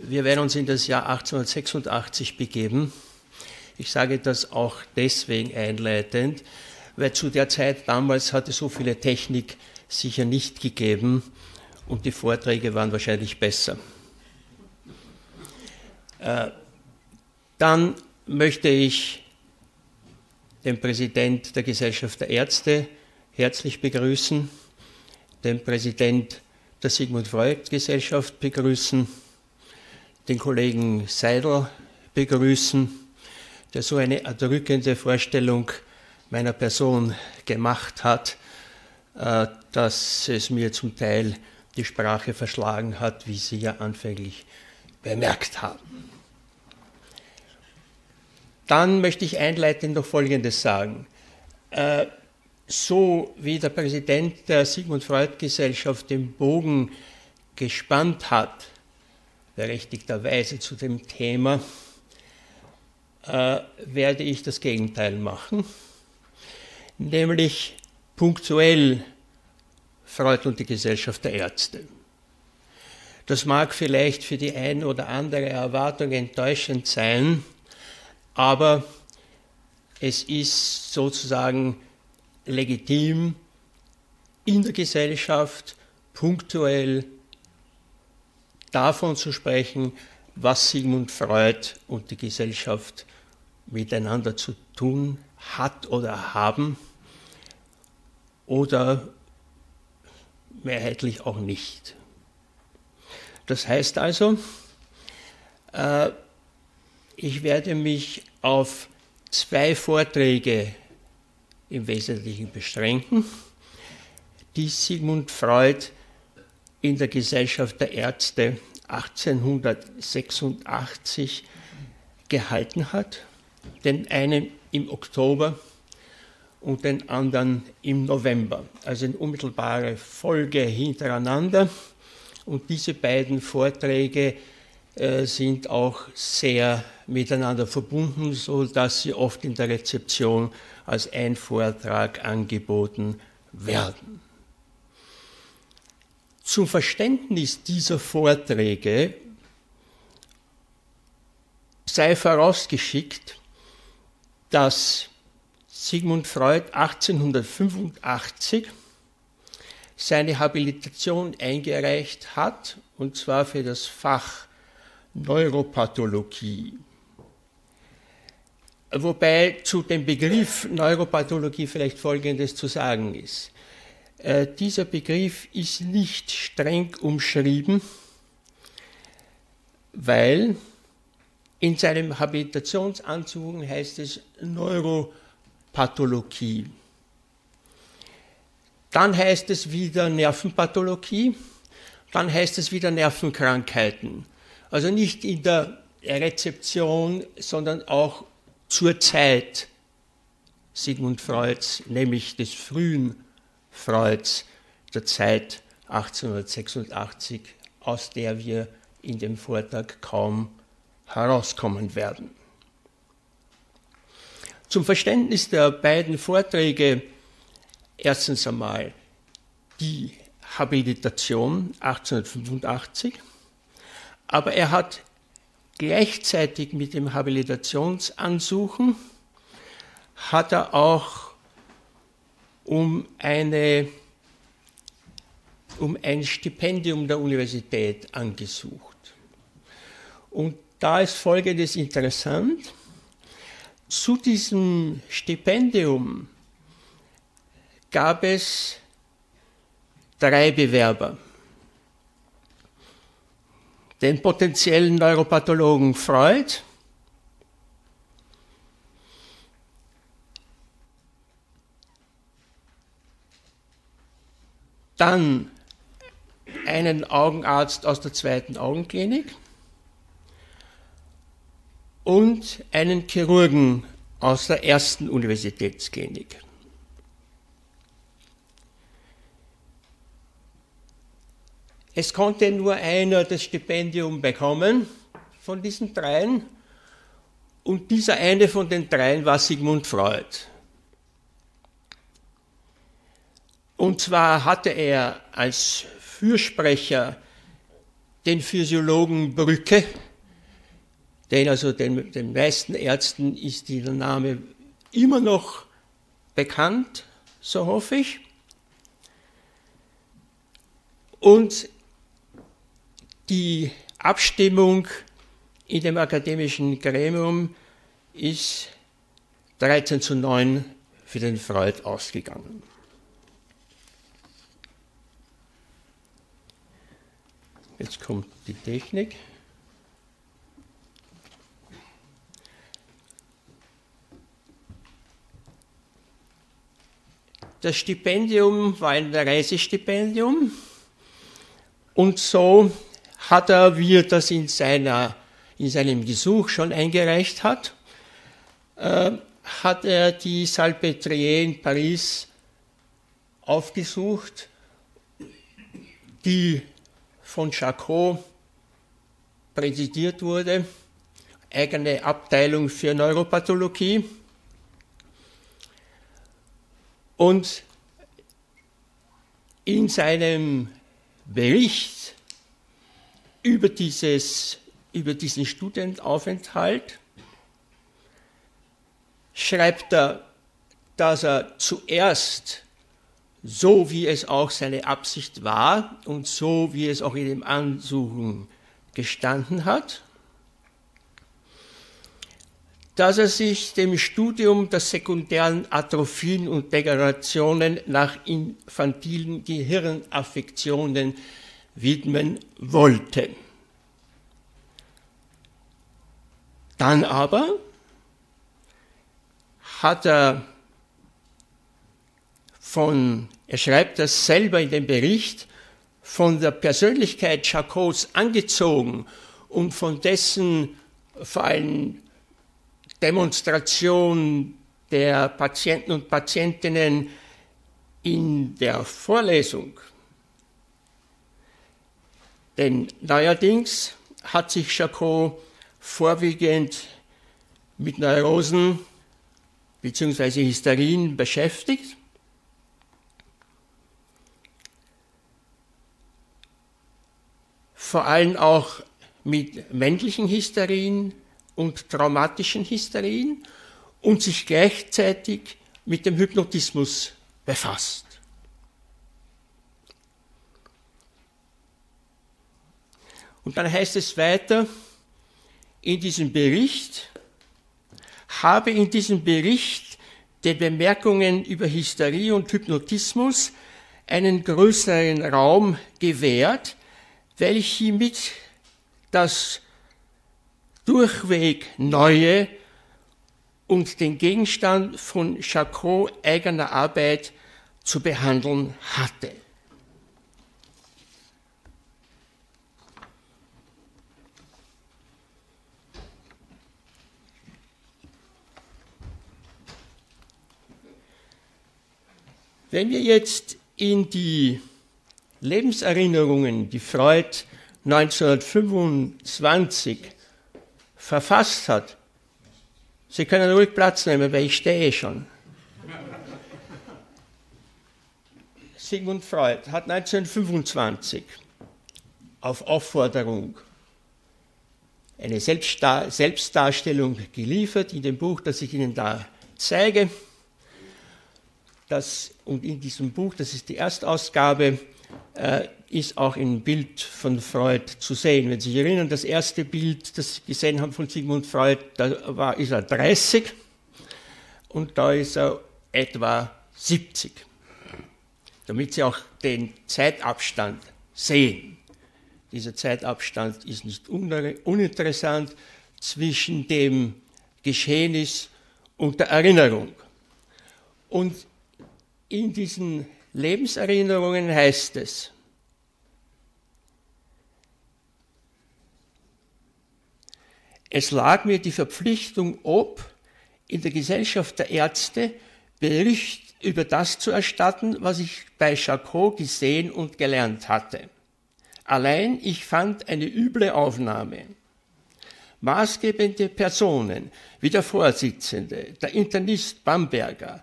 Wir werden uns in das Jahr 1886 begeben. Ich sage das auch deswegen einleitend, weil zu der Zeit damals hatte so viele Technik sicher nicht gegeben und die Vorträge waren wahrscheinlich besser. Dann möchte ich den Präsident der Gesellschaft der Ärzte herzlich begrüßen, den Präsident der Sigmund Freud Gesellschaft begrüßen, den Kollegen Seidel begrüßen, der so eine erdrückende Vorstellung meiner Person gemacht hat, dass es mir zum Teil die Sprache verschlagen hat, wie Sie ja anfänglich bemerkt haben. Dann möchte ich einleitend noch Folgendes sagen. So wie der Präsident der Sigmund Freud Gesellschaft den Bogen gespannt hat, berechtigterweise zu dem Thema, werde ich das Gegenteil machen, nämlich punktuell Freud und die Gesellschaft der Ärzte. Das mag vielleicht für die eine oder andere Erwartung enttäuschend sein, aber es ist sozusagen legitim, in der Gesellschaft punktuell davon zu sprechen, was Sigmund Freud und die Gesellschaft miteinander zu tun hat oder haben oder mehrheitlich auch nicht. Das heißt also, ich werde mich auf 2 Vorträge im Wesentlichen beschränken, die Sigmund Freud in der Gesellschaft der Ärzte 1886 gehalten hat, den einen im Oktober und den anderen im November, also in unmittelbare Folge hintereinander. Und diese beiden Vorträge sind auch sehr miteinander verbunden, sodass sie oft in der Rezeption als ein Vortrag angeboten werden. Zum Verständnis dieser Vorträge sei vorausgeschickt, dass Sigmund Freud 1885 seine Habilitation eingereicht hat, und zwar für das Fach Neuropathologie. Wobei zu dem Begriff Neuropathologie vielleicht Folgendes zu sagen ist. Dieser Begriff ist nicht streng umschrieben, weil in seinem Habilitationsansuchen heißt es Neuropathologie. Dann heißt es wieder Nervenpathologie, dann heißt es wieder Nervenkrankheiten. Also nicht in der Rezeption, sondern auch zur Zeit Sigmund Freuds, nämlich des frühen Freuds, der Zeit 1886, aus der wir in dem Vortrag kaum herauskommen werden. Zum Verständnis der beiden Vorträge erstens einmal die Habilitation 1885, aber er hat gleichzeitig mit dem Habilitationsansuchen hat er auch um ein Stipendium der Universität angesucht. Und da ist Folgendes interessant. Zu diesem Stipendium gab es 3 Bewerber. Den potenziellen Neuropathologen Freud, dann einen Augenarzt aus der 2. Augenklinik und einen Chirurgen aus der 1. Universitätsklinik. Es konnte nur einer das Stipendium bekommen von diesen 3, und dieser eine von den 3 war Sigmund Freud. Und zwar hatte er als Fürsprecher den Physiologen Brücke, also den meisten Ärzten ist dieser Name immer noch bekannt, so hoffe ich. Und die Abstimmung in dem akademischen Gremium ist 13:9 für den Freud ausgegangen. Jetzt kommt die Technik. Das Stipendium war ein Reisestipendium und so hat er, wie er das in seinem Gesuch schon eingereicht hat, hat er die Salpêtrière in Paris aufgesucht, die von Charcot präsidiert wurde, eigene Abteilung für Neuropathologie. Und in seinem Bericht über diesen Studienaufenthalt schreibt er, dass er zuerst, so wie es auch seine Absicht war und so wie es auch in dem Ansuchen gestanden hat, dass er sich dem Studium der sekundären Atrophien und Degenerationen nach infantilen Gehirnaffektionen widmen wollte. Dann aber hat er er schreibt das selber in dem Bericht, von der Persönlichkeit Charcots angezogen und von dessen vor allem Demonstration der Patienten und Patientinnen in der Vorlesung. Denn neuerdings hat sich Charcot vorwiegend mit Neurosen bzw. Hysterien beschäftigt. Vor allem auch mit männlichen Hysterien und traumatischen Hysterien und sich gleichzeitig mit dem Hypnotismus befasst. Und dann heißt es weiter in diesem Bericht, habe in diesem Bericht den Bemerkungen über Hysterie und Hypnotismus einen größeren Raum gewährt, weil ich hiermit das durchweg Neue und den Gegenstand von Charcot eigener Arbeit zu behandeln hatte. Wenn wir jetzt in die Lebenserinnerungen, die Freud 1925 verfasst hat, Sie können ruhig Platz nehmen, weil ich stehe schon. Sigmund Freud hat 1925 auf Aufforderung eine Selbstdarstellung geliefert in dem Buch, das ich Ihnen da zeige. Und in diesem Buch, das ist die Erstausgabe, ist auch ein Bild von Freud zu sehen. Wenn Sie sich erinnern, das erste Bild, das Sie gesehen haben von Sigmund Freud, da ist er 30 und da ist er etwa 70. Damit Sie auch den Zeitabstand sehen. Dieser Zeitabstand ist nicht uninteressant zwischen dem Geschehnis und der Erinnerung. Und in diesen Lebenserinnerungen heißt es, es lag mir die Verpflichtung ob, in der Gesellschaft der Ärzte Bericht über das zu erstatten, was ich bei Charcot gesehen und gelernt hatte. Allein ich fand eine üble Aufnahme. Maßgebende Personen, wie der Vorsitzende, der Internist Bamberger,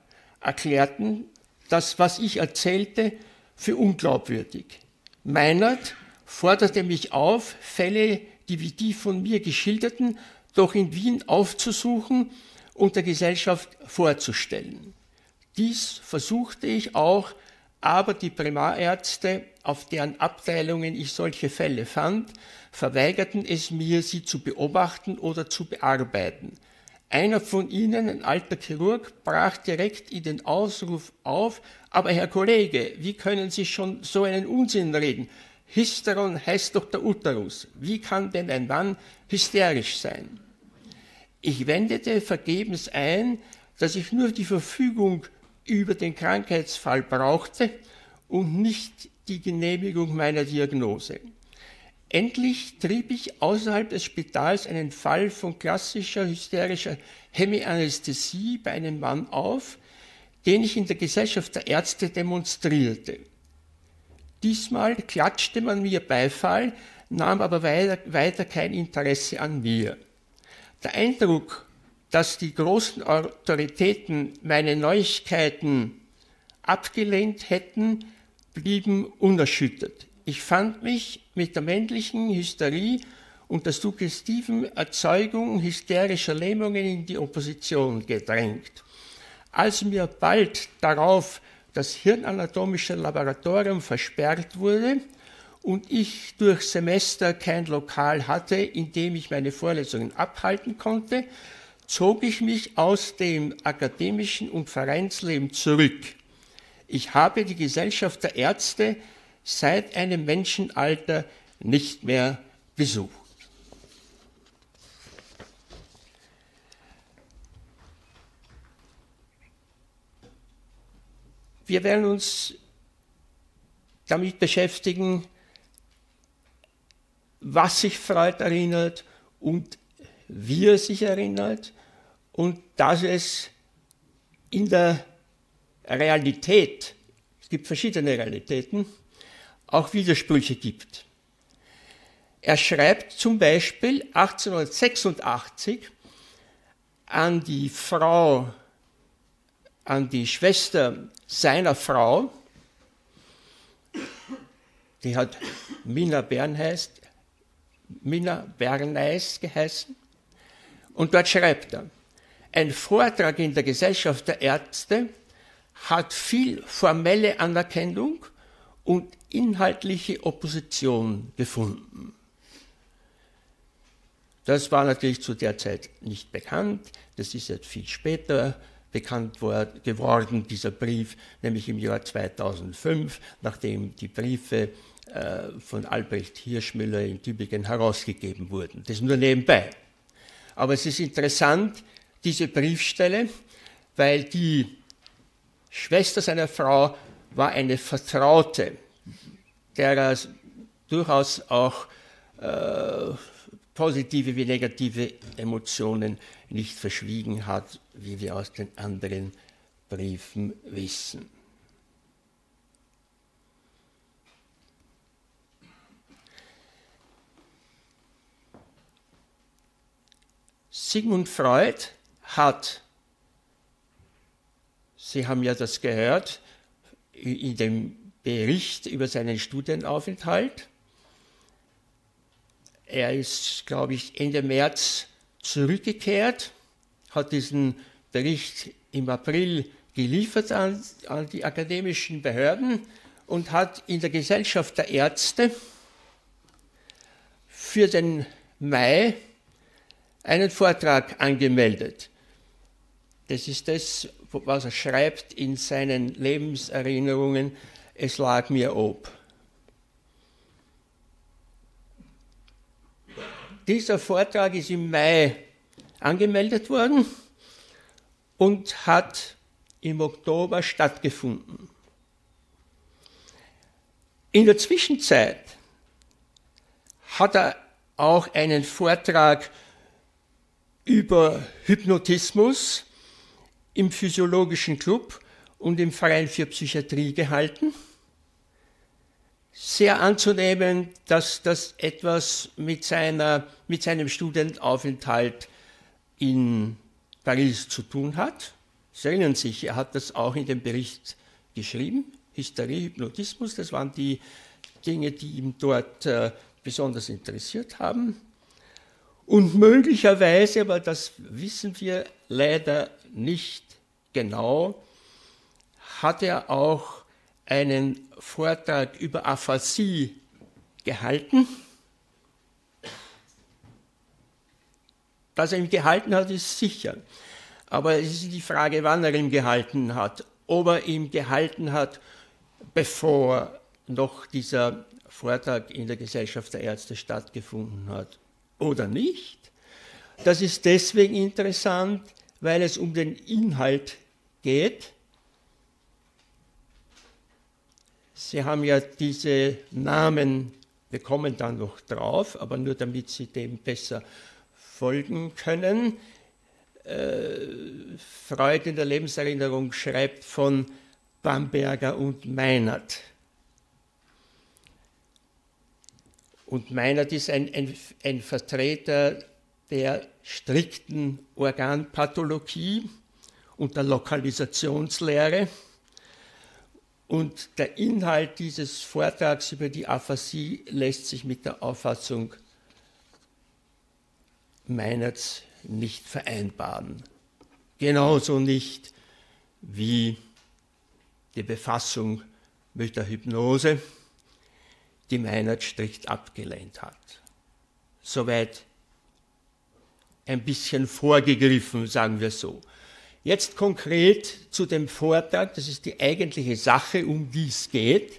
erklärten das, was ich erzählte, für unglaubwürdig. Meinert forderte mich auf, Fälle, die wie die von mir geschilderten, doch in Wien aufzusuchen und der Gesellschaft vorzustellen. Dies versuchte ich auch, aber die Primarärzte, auf deren Abteilungen ich solche Fälle fand, verweigerten es mir, sie zu beobachten oder zu bearbeiten. Einer von ihnen, ein alter Chirurg, brach direkt in den Ausruf auf: Aber Herr Kollege, wie können Sie schon so einen Unsinn reden? Hysteron heißt doch der Uterus. Wie kann denn ein Mann hysterisch sein? Ich wendete vergebens ein, dass ich nur die Verfügung über den Krankheitsfall brauchte und nicht die Genehmigung meiner Diagnose. Endlich trieb ich außerhalb des Spitals einen Fall von klassischer hysterischer Hemianästhesie bei einem Mann auf, den ich in der Gesellschaft der Ärzte demonstrierte. Diesmal klatschte man mir Beifall, nahm aber weiter kein Interesse an mir. Der Eindruck, dass die großen Autoritäten meine Neuigkeiten abgelehnt hätten, blieben unerschüttert. Ich fand mich mit der männlichen Hysterie und der suggestiven Erzeugung hysterischer Lähmungen in die Opposition gedrängt. Als mir bald darauf das hirnanatomische Laboratorium versperrt wurde und ich durch Semester kein Lokal hatte, in dem ich meine Vorlesungen abhalten konnte, zog ich mich aus dem akademischen und Vereinsleben zurück. Ich habe die Gesellschaft der Ärzte seit einem Menschenalter nicht mehr besucht. Wir werden uns damit beschäftigen, was sich Freud erinnert und wie er sich erinnert und dass es in der Realität, es gibt verschiedene Realitäten, auch Widersprüche gibt. Er schreibt zum Beispiel 1886 an die Schwester seiner Frau, die hat Minna Berneis geheißen, und dort schreibt er: Ein Vortrag in der Gesellschaft der Ärzte hat viel formelle Anerkennung und inhaltliche Opposition gefunden. Das war natürlich zu der Zeit nicht bekannt, das ist jetzt viel später bekannt geworden, dieser Brief, nämlich im Jahr 2005, nachdem die Briefe von Albrecht Hirschmüller in Tübingen herausgegeben wurden. Das nur nebenbei. Aber es ist interessant, diese Briefstelle, weil die Schwester seiner Frau war eine Vertraute, der er durchaus auch positive wie negative Emotionen nicht verschwiegen hat, wie wir aus den anderen Briefen wissen. Sigmund Freud hat, Sie haben ja das gehört, in dem Bericht über seinen Studienaufenthalt. Er ist, glaube ich, Ende März zurückgekehrt, hat diesen Bericht im April geliefert an die akademischen Behörden und hat in der Gesellschaft der Ärzte für den Mai einen Vortrag angemeldet. Das ist das, was er schreibt in seinen Lebenserinnerungen: Es lag mir ob. Dieser Vortrag ist im Mai angemeldet worden und hat im Oktober stattgefunden. In der Zwischenzeit hat er auch einen Vortrag über Hypnotismus im Physiologischen Club und im Verein für Psychiatrie gehalten. Sehr anzunehmen, dass das etwas mit seinem Studienaufenthalt in Paris zu tun hat. Sie erinnern sich, er hat das auch in dem Bericht geschrieben, Hysterie, Hypnotismus, das waren die Dinge, die ihn dort besonders interessiert haben. Und möglicherweise, aber das wissen wir leider nicht genau, hat er auch einen Vortrag über Aphasie gehalten. Dass er ihn gehalten hat, ist sicher. Aber es ist die Frage, wann er ihn gehalten hat. Ob er ihn gehalten hat, bevor noch dieser Vortrag in der Gesellschaft der Ärzte stattgefunden hat oder nicht. Das ist deswegen interessant, weil es um den Inhalt geht. Sie haben ja diese Namen, wir kommen dann noch drauf, aber nur damit Sie dem besser folgen können. Freud in der Lebenserinnerung schreibt von Bamberger und Meinert. Und Meinert ist ein Vertreter der strikten Organpathologie und der Lokalisationslehre. Und der Inhalt dieses Vortrags über die Aphasie lässt sich mit der Auffassung Meinerts nicht vereinbaren. Genauso nicht wie die Befassung mit der Hypnose, die Meinert strikt abgelehnt hat. Soweit ein bisschen vorgegriffen, sagen wir so. Jetzt konkret zu dem Vortrag, das ist die eigentliche Sache, um die es geht,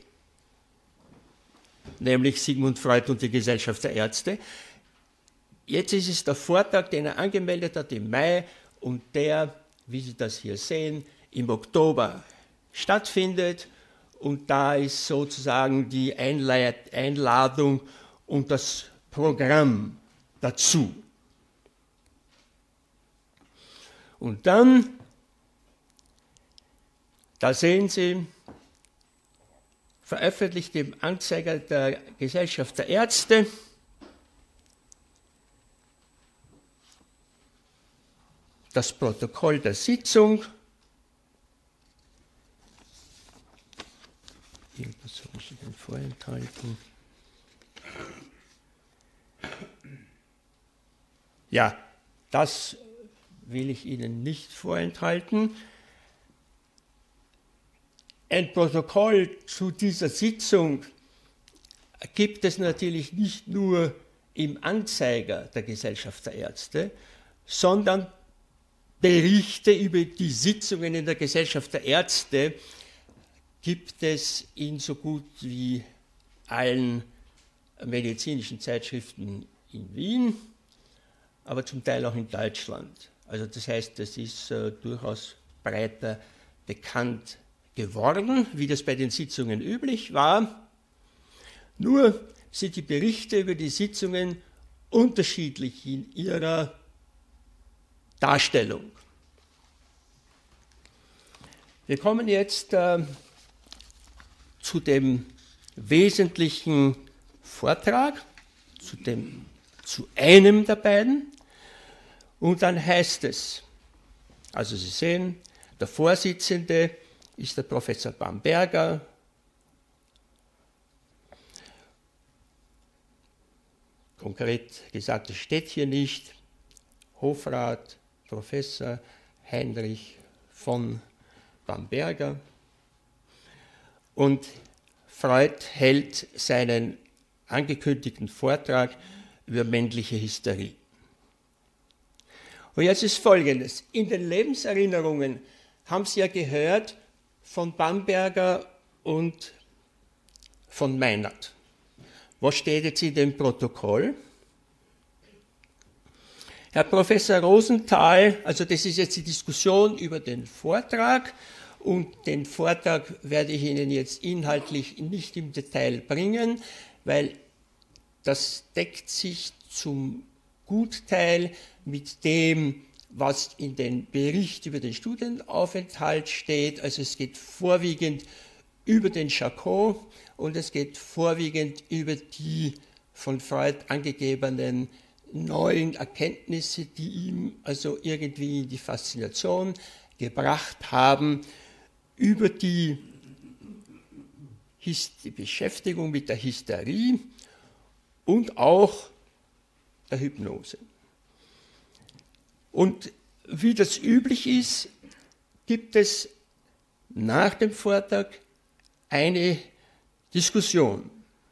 nämlich Sigmund Freud und die Gesellschaft der Ärzte. Jetzt ist es der Vortrag, den er angemeldet hat im Mai und der, wie Sie das hier sehen, im Oktober stattfindet. Und da ist sozusagen die Einladung und das Programm dazu. Und dann, da sehen Sie, veröffentlicht im Anzeiger der Gesellschaft der Ärzte, das Protokoll der Sitzung. Irgendwas habe ich Ihnen vorenthalten. Ja, das will ich Ihnen nicht vorenthalten. Ein Protokoll zu dieser Sitzung gibt es natürlich nicht nur im Anzeiger der Gesellschaft der Ärzte, sondern Berichte über die Sitzungen in der Gesellschaft der Ärzte gibt es in so gut wie allen medizinischen Zeitschriften in Wien, aber zum Teil auch in Deutschland. Also das heißt, es ist durchaus breiter bekannt geworden, wie das bei den Sitzungen üblich war. Nur sind die Berichte über die Sitzungen unterschiedlich in ihrer Darstellung. Wir kommen jetzt zu dem wesentlichen Vortrag, zu einem der beiden. Und dann heißt es, also Sie sehen, der Vorsitzende ist der Professor Bamberger. Konkret gesagt, es steht hier nicht, Hofrat Professor Heinrich von Bamberger. Und Freud hält seinen angekündigten Vortrag über männliche Hysterie. Und jetzt ist Folgendes. In den Lebenserinnerungen haben Sie ja gehört von Bamberger und von Meinert. Was steht jetzt in dem Protokoll? Herr Professor Rosenthal, also das ist jetzt die Diskussion über den Vortrag und den Vortrag werde ich Ihnen jetzt inhaltlich nicht im Detail bringen, weil das deckt sich zum Gutteil mit dem, was in dem Bericht über den Studienaufenthalt steht. Also es geht vorwiegend über den Charcot und es geht vorwiegend über die von Freud angegebenen neuen Erkenntnisse, die ihm also irgendwie in die Faszination gebracht haben, über die die Beschäftigung mit der Hysterie und auch der Hypnose. Und wie das üblich ist, gibt es nach dem Vortrag eine Diskussion.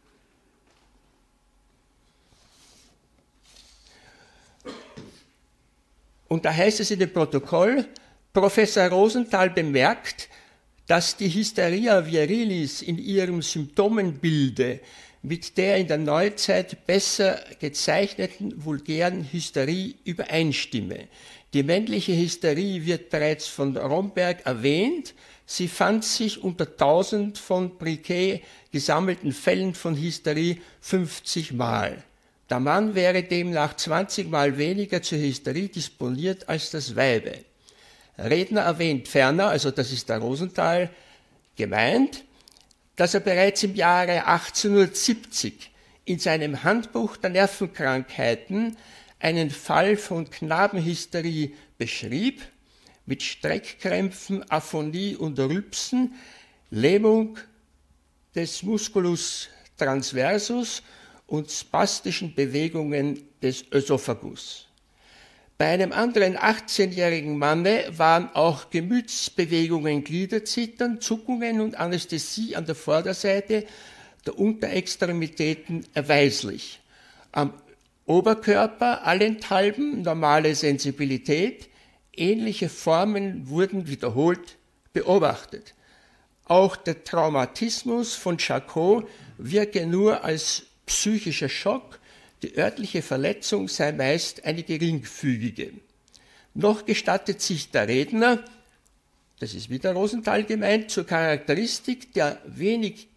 Und da heißt es in dem Protokoll, Professor Rosenthal bemerkt, dass die Hysteria virilis in ihrem Symptomenbilde mit der in der Neuzeit besser gezeichneten vulgären Hysterie übereinstimme. Die männliche Hysterie wird bereits von Romberg erwähnt. Sie fand sich unter 1000 von Briquet gesammelten Fällen von Hysterie 50 Mal. Der Mann wäre demnach 20 Mal weniger zur Hysterie disponiert als das Weibe. Redner erwähnt ferner, also das ist der Rosenthal gemeint, dass er bereits im Jahre 1870 in seinem Handbuch der Nervenkrankheiten einen Fall von Knabenhysterie beschrieb, mit Streckkrämpfen, Aphonie und Rülpsen, Lähmung des Musculus transversus und spastischen Bewegungen des Ösophagus. Bei einem anderen 18-jährigen Manne waren auch Gemütsbewegungen, Gliederzittern, Zuckungen und Anästhesie an der Vorderseite der Unterextremitäten erweislich. Am Oberkörper allenthalben normale Sensibilität, ähnliche Formen wurden wiederholt beobachtet. Auch der Traumatismus von Charcot wirke nur als psychischer Schock, die örtliche Verletzung sei meist eine geringfügige. Noch gestattet sich der Redner, das ist wieder Rosenthal gemeint, zur Charakteristik der wenig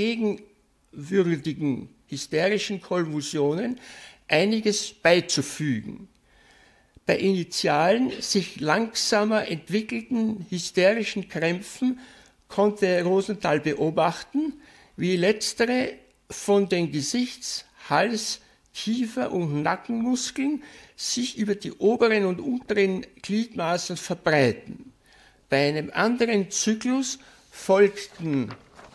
gegenwürdigen hysterischen Konvulsionen einiges beizufügen. Bei initialen, sich langsamer entwickelten hysterischen Krämpfen konnte Rosenthal beobachten, wie letztere von den Gesichts-, Hals-, Kiefer- und Nackenmuskeln sich über die oberen und unteren Gliedmaßen verbreiten. Bei einem anderen Zyklus folgten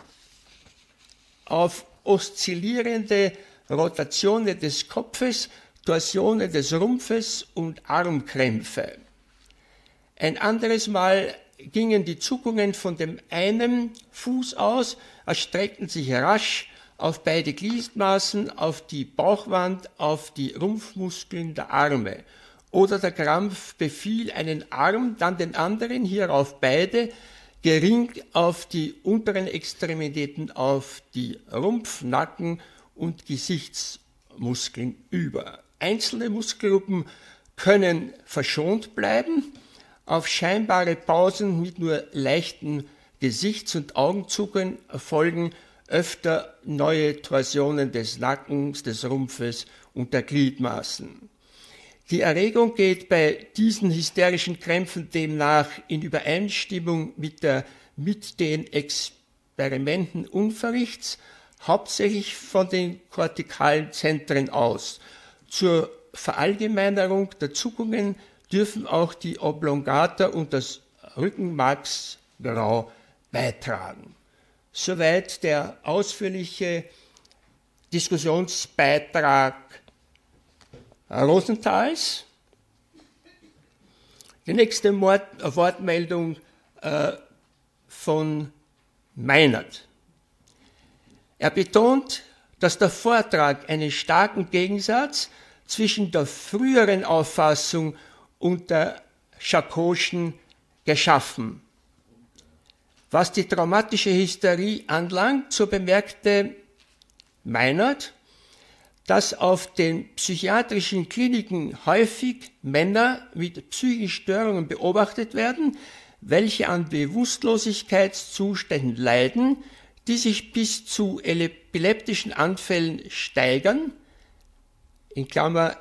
auf oszillierende Rotationen des Kopfes, Torsionen des Rumpfes und Armkrämpfe. Ein anderes Mal gingen die Zuckungen von dem einen Fuß aus, erstreckten sich rasch auf beide Gliedmaßen, auf die Bauchwand, auf die Rumpfmuskeln der Arme. Oder der Krampf befiel einen Arm, dann den anderen, hierauf beide, gering auf die unteren Extremitäten, auf die Rumpf-, Nacken- und Gesichtsmuskeln über. Einzelne Muskelgruppen können verschont bleiben. Auf scheinbare Pausen mit nur leichten Gesichts- und Augenzuckern erfolgen öfter neue Torsionen des Nackens, des Rumpfes und der Gliedmaßen. Die Erregung geht bei diesen hysterischen Krämpfen demnach in Übereinstimmung mit den Experimenten Unverrichts hauptsächlich von den kortikalen Zentren aus. Zur Verallgemeinerung der Zuckungen dürfen auch die Oblongata und das Rückenmarksgrau beitragen. Soweit der ausführliche Diskussionsbeitrag Rosenthals. Die nächste Wortmeldung von Meinert. Er betont, dass der Vortrag einen starken Gegensatz zwischen der früheren Auffassung und der Charcotschen geschaffen. Was die traumatische Hysterie anlangt, so bemerkte Meinert, dass auf den psychiatrischen Kliniken häufig Männer mit psychischen Störungen beobachtet werden, welche an Bewusstlosigkeitszuständen leiden, die sich bis zu epileptischen Anfällen steigern, in Klammer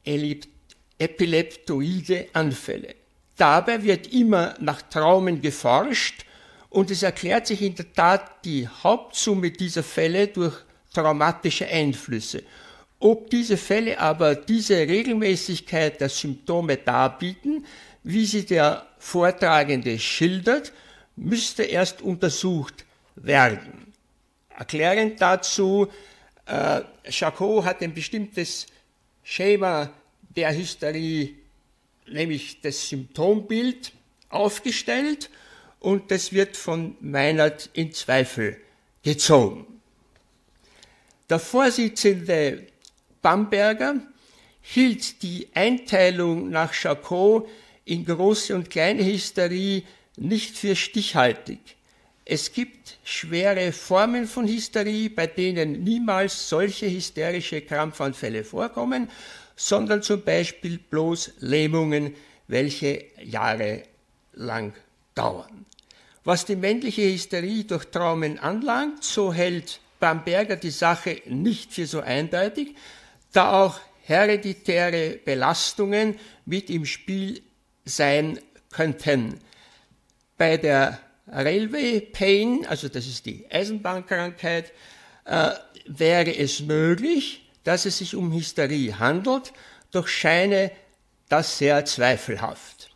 epileptoide Anfälle. Dabei wird immer nach Traumen geforscht und es erklärt sich in der Tat die Hauptsumme dieser Fälle durch traumatische Einflüsse. Ob diese Fälle aber diese Regelmäßigkeit der Symptome darbieten, wie sie der Vortragende schildert, müsste erst untersucht werden. Erklärend dazu, Charcot hat ein bestimmtes Schema der Hysterie, nämlich das Symptombild, aufgestellt und das wird von Meinert in Zweifel gezogen. Der Vorsitzende Bamberger hielt die Einteilung nach Charcot in große und kleine Hysterie nicht für stichhaltig. Es gibt schwere Formen von Hysterie, bei denen niemals solche hysterische Krampfanfälle vorkommen, sondern zum Beispiel bloß Lähmungen, welche jahrelang dauern. Was die männliche Hysterie durch Traumen anlangt, so hält Bamberger die Sache nicht für so eindeutig, da auch hereditäre Belastungen mit im Spiel sein könnten. Bei der Railway Pain, also das ist die Eisenbahnkrankheit, wäre es möglich, dass es sich um Hysterie handelt, doch scheine das sehr zweifelhaft.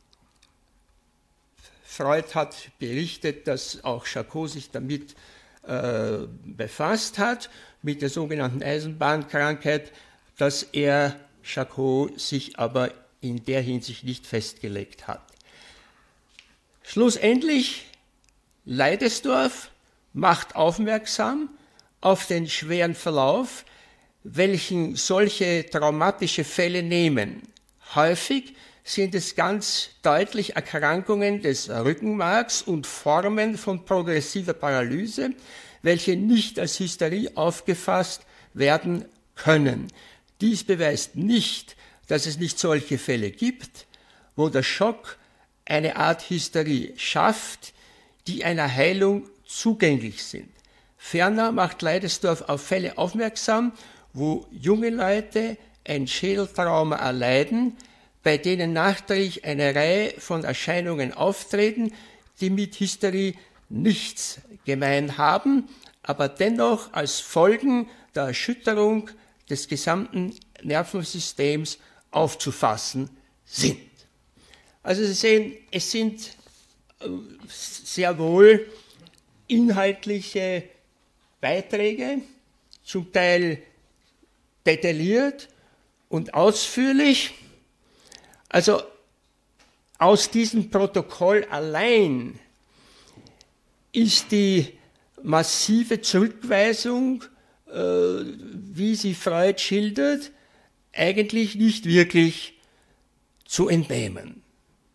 Freud hat berichtet, dass auch Charcot sich damit befasst hat, mit der sogenannten Eisenbahnkrankheit, dass er Charcot sich aber in der Hinsicht nicht festgelegt hat. Schlussendlich, Leidesdorf macht aufmerksam auf den schweren Verlauf, welchen solche traumatische Fälle nehmen. Häufig sind es ganz deutlich Erkrankungen des Rückenmarks und Formen von progressiver Paralyse, welche nicht als Hysterie aufgefasst werden können. Dies beweist nicht, dass es nicht solche Fälle gibt, wo der Schock eine Art Hysterie schafft, die einer Heilung zugänglich sind. Ferner macht Leidesdorf auf Fälle aufmerksam, wo junge Leute ein Schädeltrauma erleiden, bei denen nachträglich eine Reihe von Erscheinungen auftreten, die mit Hysterie nichts gemein haben, aber dennoch als Folgen der Erschütterung des gesamten Nervensystems aufzufassen sind. Also Sie sehen, es sind sehr wohl inhaltliche Beiträge, zum Teil detailliert und ausführlich. Also aus diesem Protokoll allein ist die massive Zurückweisung, wie sie Freud schildert, eigentlich nicht wirklich zu entnehmen.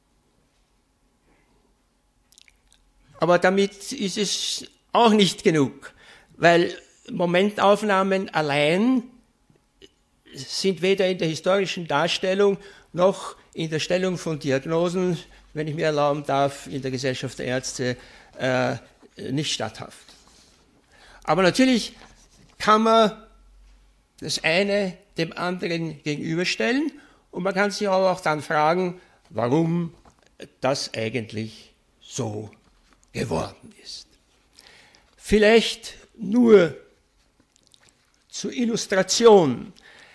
Aber damit ist es auch nicht genug, weil Momentaufnahmen allein sind weder in der historischen Darstellung noch in der Stellung von Diagnosen, wenn ich mir erlauben darf, in der Gesellschaft der Ärzte nicht statthaft. Aber natürlich kann man das eine dem anderen gegenüberstellen und man kann sich aber auch dann fragen, warum das eigentlich so geworden ist. Vielleicht nur zur Illustration,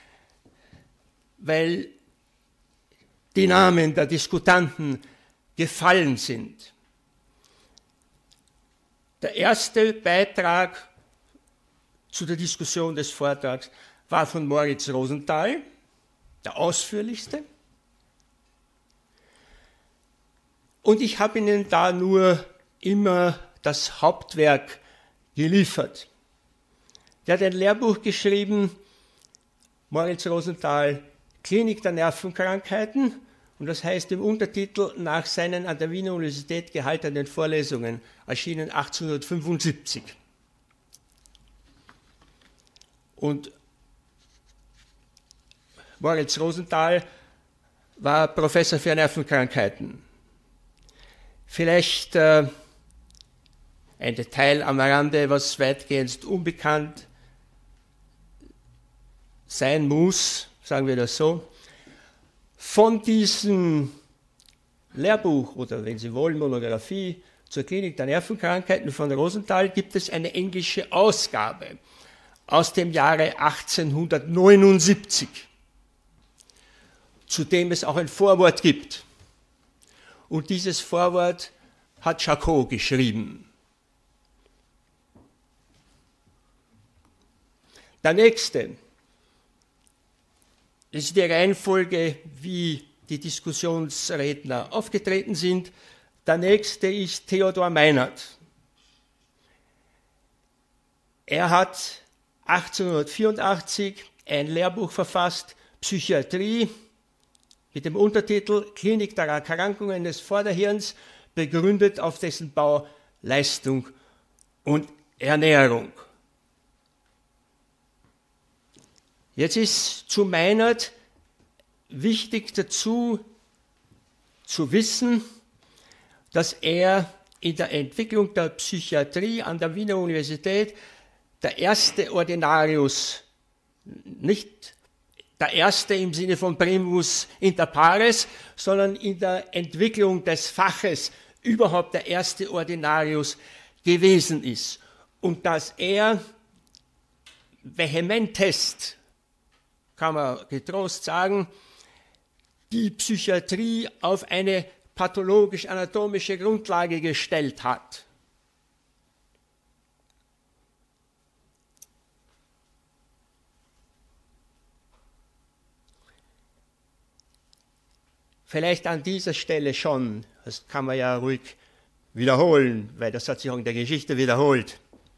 weil die Namen der Diskutanten gefallen sind. Der erste Beitrag zu der Diskussion des Vortrags war von Moritz Rosenthal, der ausführlichste. Und ich habe Ihnen da nur immer das Hauptwerk geliefert. Der hat ein Lehrbuch geschrieben, Moritz Rosenthal, Klinik der Nervenkrankheiten, und das heißt im Untertitel nach seinen an der Wiener Universität gehaltenen Vorlesungen, erschienen 1875. Und Moritz Rosenthal war Professor für Nervenkrankheiten. Vielleicht ein Detail am Rande, was weitgehend unbekannt sein muss, sagen wir das so. Von diesem Lehrbuch oder, wenn Sie wollen, Monographie zur Klinik der Nervenkrankheiten von Rosenthal gibt es eine englische Ausgabe aus dem Jahre 1879, zu dem es auch ein Vorwort gibt. Und dieses Vorwort hat Charcot geschrieben. Der nächste, das ist die Reihenfolge, wie die Diskussionsredner aufgetreten sind. Der nächste ist Theodor Meinert. Er hat 1884 ein Lehrbuch verfasst, Psychiatrie, mit dem Untertitel Klinik der Erkrankungen des Vorderhirns, begründet auf dessen Bau, Leistung und Ernährung. Jetzt ist zu Meinert wichtig dazu zu wissen, dass er in der Entwicklung der Psychiatrie an der Wiener Universität der erste Ordinarius, nicht der erste im Sinne von primus inter pares, sondern in der Entwicklung des Faches überhaupt der erste Ordinarius gewesen ist. Und dass er vehementest, kann man getrost sagen, die Psychiatrie auf eine pathologisch-anatomische Grundlage gestellt hat. Vielleicht an dieser Stelle schon, das kann man ja ruhig wiederholen, weil das hat sich auch in der Geschichte wiederholt,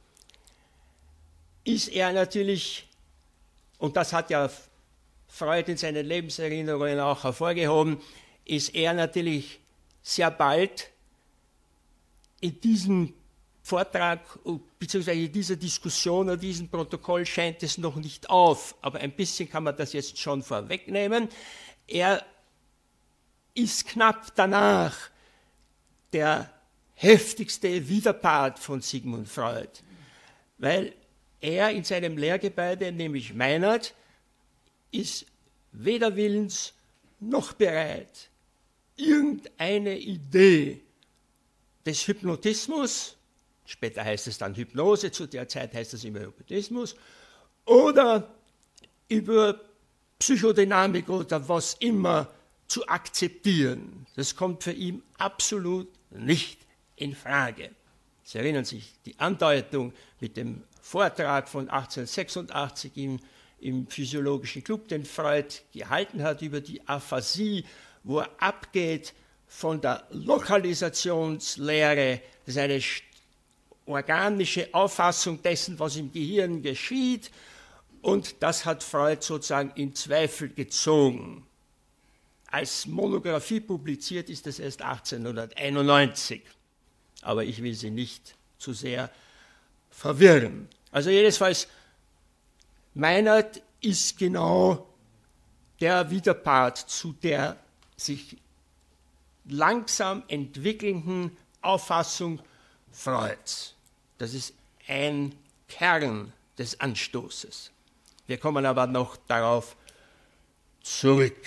ist er natürlich, und das hat ja Freud in seinen Lebenserinnerungen auch hervorgehoben, ist er natürlich sehr bald in diesem Vortrag beziehungsweise in dieser Diskussion oder diesem Protokoll scheint es noch nicht auf, aber ein bisschen kann man das jetzt schon vorwegnehmen. Er ist knapp danach der heftigste Widerpart von Sigmund Freud, weil er in seinem Lehrgebäude, nämlich Meinert, ist weder willens noch bereit, irgendeine Idee des Hypnotismus, später heißt es dann Hypnose, zu der Zeit heißt es immer Hypnotismus, oder über Psychodynamik oder was immer zu akzeptieren. Das kommt für ihn absolut nicht in Frage. Sie erinnern sich, die Andeutung mit dem Vortrag von 1886 im Physiologischen Club, den Freud gehalten hat über die Aphasie, wo er abgeht von der Lokalisationslehre, das ist eine organische Auffassung dessen, was im Gehirn geschieht, und das hat Freud sozusagen in Zweifel gezogen. Als Monographie publiziert ist es erst 1891, aber ich will Sie nicht zu sehr verwirren. Also jedenfalls, Meinert ist genau der Widerpart zu der sich langsam entwickelnden Auffassung Freuds. Das ist ein Kern des Anstoßes. Wir kommen aber noch darauf zurück.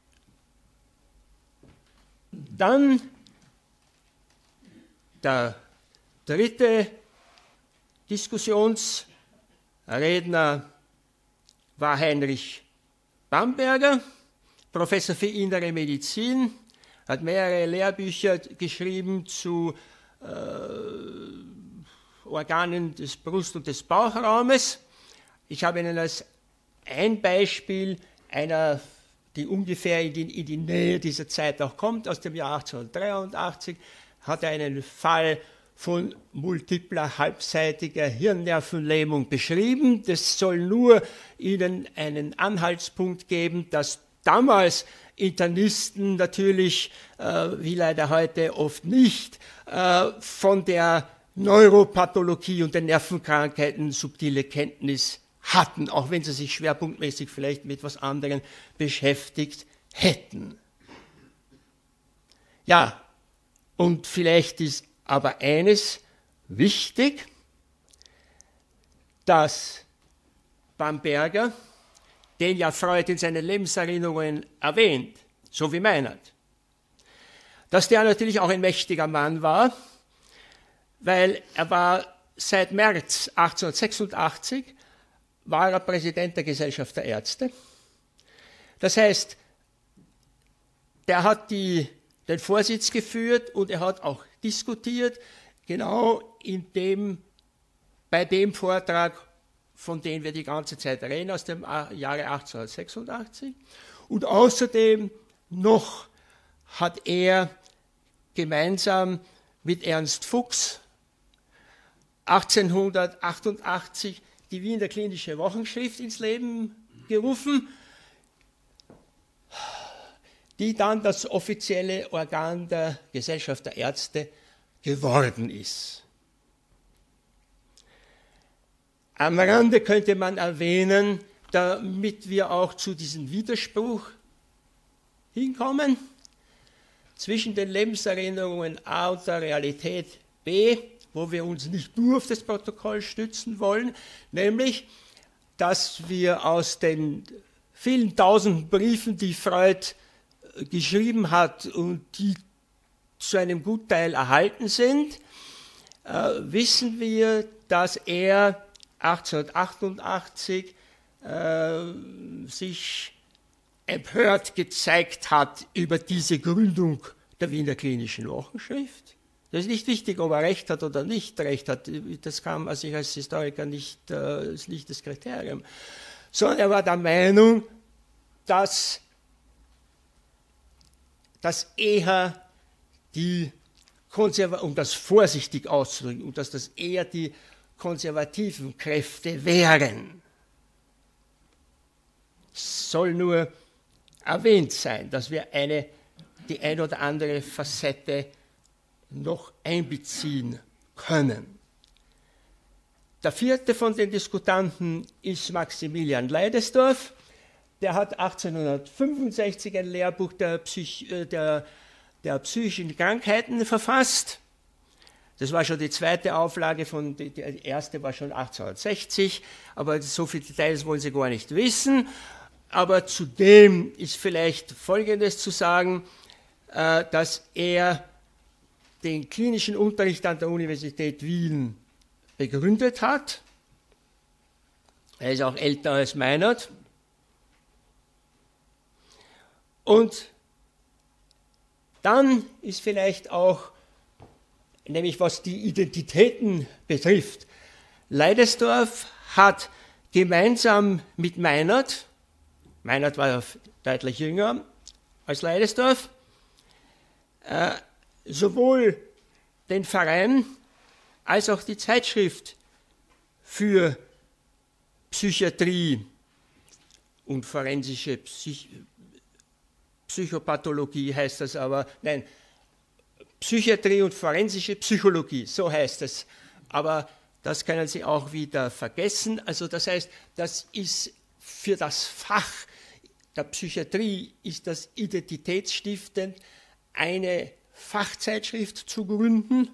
Dann der dritte Diskussionsredner war Heinrich Bamberger, Professor für Innere Medizin, hat mehrere Lehrbücher geschrieben zu Organen des Brust- und des Bauchraumes. Ich habe Ihnen als ein Beispiel einer, die ungefähr in die Nähe dieser Zeit auch kommt, aus dem Jahr 1883, hat er einen Fall von multipler halbseitiger Hirnnervenlähmung beschrieben. Das soll nur Ihnen einen Anhaltspunkt geben, dass damals Internisten natürlich, wie leider heute oft nicht, von der Neuropathologie und den Nervenkrankheiten subtile Kenntnis hatten, auch wenn sie sich schwerpunktmäßig vielleicht mit etwas anderem beschäftigt hätten. Ja, und vielleicht ist aber eines wichtig, dass Bamberger, den ja Freud in seinen Lebenserinnerungen erwähnt, so wie Meinert, dass der natürlich auch ein mächtiger Mann war, weil er war seit März 1886 war er Präsident der Gesellschaft der Ärzte. Das heißt, der hat den Vorsitz geführt und er hat auch diskutiert, genau bei dem Vortrag, von denen wir die ganze Zeit reden, aus dem Jahre 1886. Und außerdem noch hat er gemeinsam mit Ernst Fuchs 1888 die Wiener Klinische Wochenschrift ins Leben gerufen, die dann das offizielle Organ der Gesellschaft der Ärzte geworden ist. Am Rande könnte man erwähnen, damit wir auch zu diesem Widerspruch hinkommen, zwischen den Lebenserinnerungen A und der Realität B, wo wir uns nicht nur auf das Protokoll stützen wollen, nämlich, dass wir aus den vielen tausenden Briefen, die Freud geschrieben hat und die zu einem Gutteil erhalten sind, wissen wir, dass er 1888 sich empört gezeigt hat über diese Gründung der Wiener Klinischen Wochenschrift. Das ist nicht wichtig, ob er recht hat oder nicht recht hat. Das kam also ich als Historiker nicht, ist nicht das Kriterium. Sondern er war der Meinung, dass eher die um das vorsichtig auszudrücken, und dass das eher die konservativen Kräfte wären. Es soll nur erwähnt sein, dass wir die ein oder andere Facette noch einbeziehen können. Der vierte von den Diskutanten ist Maximilian Leidesdorff. Der hat 1865 ein Lehrbuch der psychischen Krankheiten verfasst. Das war schon die zweite Auflage, die erste war schon 1860, aber so viele Details wollen Sie gar nicht wissen. Aber zudem ist vielleicht Folgendes zu sagen, dass er den klinischen Unterricht an der Universität Wien begründet hat. Er ist auch älter als Meinert. Und dann ist vielleicht auch, nämlich was die Identitäten betrifft, Leidesdorff hat gemeinsam mit Meinert war ja deutlich jünger als Leidesdorff, sowohl den Verein als auch die Zeitschrift für Psychiatrie und forensische Psychopathologie heißt das aber, nein, Psychiatrie und forensische Psychologie, so heißt es. Aber das können Sie auch wieder vergessen. Also das heißt, das ist für das Fach der Psychiatrie ist das identitätsstiftend, eine Fachzeitschrift zu gründen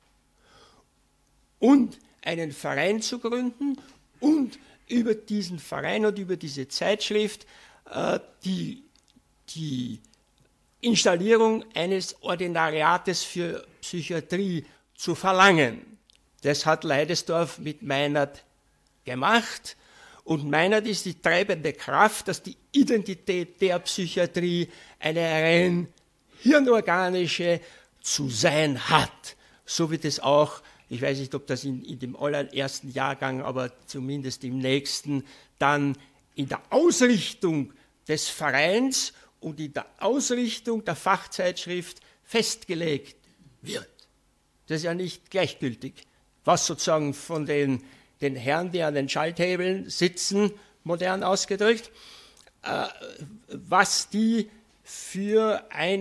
und einen Verein zu gründen und über diesen Verein und über diese Zeitschrift die Installierung eines Ordinariates für Psychiatrie zu verlangen. Das hat Leidesdorff mit Meinert gemacht. Und Meinert ist die treibende Kraft, dass die Identität der Psychiatrie eine rein hirnorganische zu sein hat. So wird es auch, ich weiß nicht, ob das in dem allerersten Jahrgang, aber zumindest im nächsten, dann in der Ausrichtung des Vereins und in der Ausrichtung der Fachzeitschrift festgelegt wird. Das ist ja nicht gleichgültig, was sozusagen von den Herren, die an den Schalthebeln sitzen, modern ausgedrückt, was die für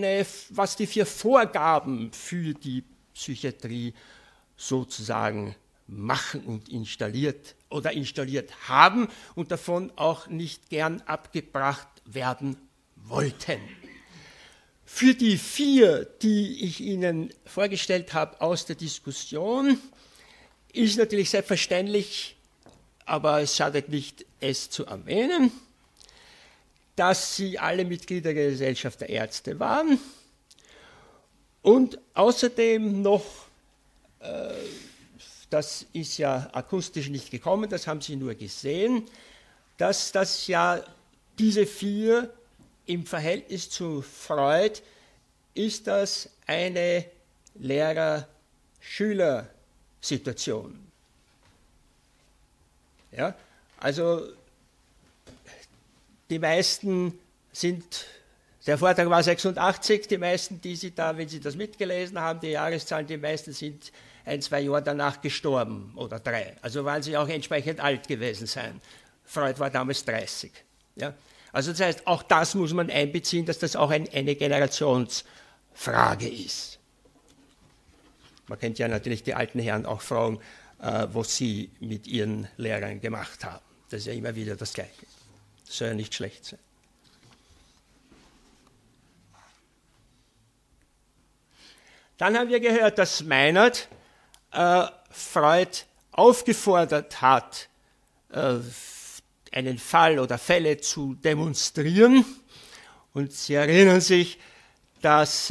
Vorgaben für die Psychiatrie sozusagen machen und installiert haben und davon auch nicht gern abgebracht werden wollten. Für die 4, die ich Ihnen vorgestellt habe aus der Diskussion, ist natürlich selbstverständlich, aber es schadet nicht, es zu erwähnen, dass sie alle Mitglieder der Gesellschaft der Ärzte waren und außerdem noch, das ist ja akustisch nicht gekommen, das haben Sie nur gesehen, dass das ja diese 4 im Verhältnis zu Freud ist das eine Lehrer-Schüler-Situation. Ja? Also die meisten sind, der Vortrag war 86, die meisten, die Sie da, wenn Sie das mitgelesen haben, die Jahreszahlen, die meisten sind 1, 2 Jahre danach gestorben oder 3. Also werden sie auch entsprechend alt gewesen sein. Freud war damals 30. Ja? Also das heißt, auch das muss man einbeziehen, dass das auch eine Generationsfrage ist. Man könnte ja natürlich die alten Herren auch fragen, was sie mit ihren Lehrern gemacht haben. Das ist ja immer wieder das Gleiche. Das soll ja nicht schlecht sein. Dann haben wir gehört, dass Meinert Freud aufgefordert hat, einen Fall oder Fälle zu demonstrieren. Und Sie erinnern sich, dass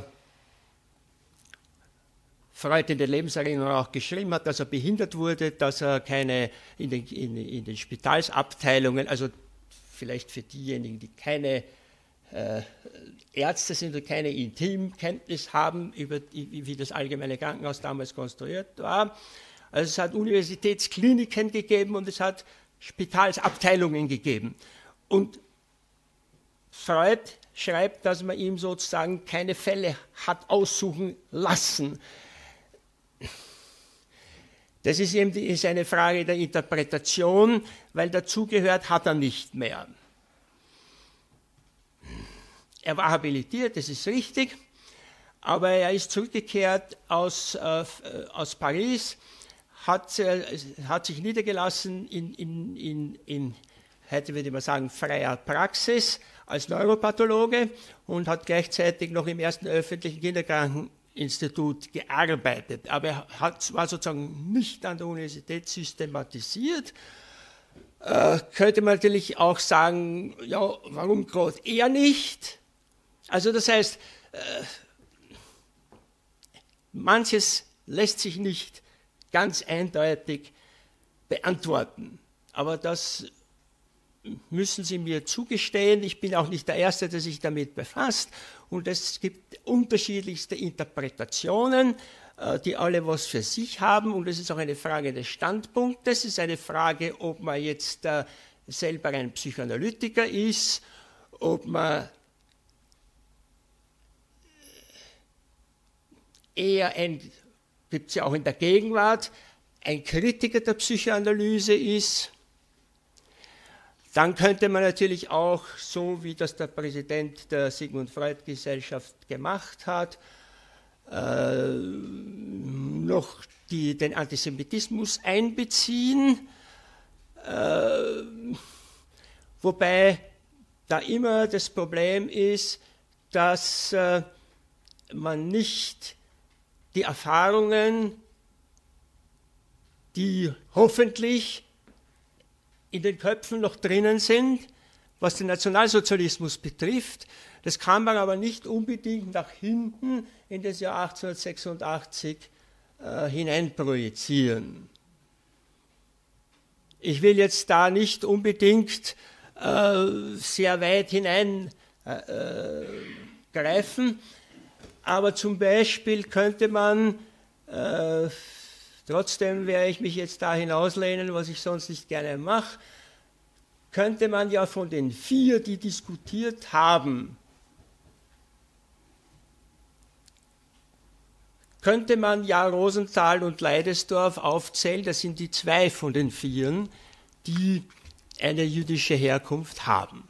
Freud in der Lebenserinnerung auch geschrieben hat, dass er behindert wurde, dass er keine in den Spitalsabteilungen, also vielleicht für diejenigen, die keine Ärzte sind und keine Intimkenntnis haben, über wie das allgemeine Krankenhaus damals konstruiert war. Also es hat Universitätskliniken gegeben und es hat Spitalsabteilungen gegeben. Und Freud schreibt, dass man ihm sozusagen keine Fälle hat aussuchen lassen. Das ist eben eine Frage der Interpretation, weil dazugehört hat er nicht mehr. Er war habilitiert, das ist richtig, aber er ist zurückgekehrt aus Paris, hat sich niedergelassen in, heute würde man sagen, freier Praxis als Neuropathologe und hat gleichzeitig noch im ersten öffentlichen Kinderkrankeninstitut gearbeitet. Aber er war sozusagen nicht an der Universität systematisiert. Könnte man natürlich auch sagen, ja, warum gerade er nicht? Also das heißt, manches lässt sich nicht ganz eindeutig beantworten. Aber das müssen Sie mir zugestehen. Ich bin auch nicht der Erste, der sich damit befasst. Und es gibt unterschiedlichste Interpretationen, die alle was für sich haben. Und es ist auch eine Frage des Standpunktes. Es ist eine Frage, ob man jetzt selber ein Psychoanalytiker ist, ob man eher gibt es ja auch in der Gegenwart, ein Kritiker der Psychoanalyse ist. Dann könnte man natürlich auch, so wie das der Präsident der Sigmund Freud Gesellschaft gemacht hat, noch den Antisemitismus einbeziehen, wobei da immer das Problem ist, dass man nicht die Erfahrungen, die hoffentlich in den Köpfen noch drinnen sind, was den Nationalsozialismus betrifft, das kann man aber nicht unbedingt nach hinten in das Jahr 1886 hineinprojizieren. Ich will jetzt da nicht unbedingt sehr weit hineingreifen, aber zum Beispiel könnte man, trotzdem werde ich mich jetzt da hinauslehnen, was ich sonst nicht gerne mache, könnte man ja von den 4, die diskutiert haben, könnte man ja Rosenthal und Leidesdorf aufzählen, das sind die 2 von den 4, die eine jüdische Herkunft haben.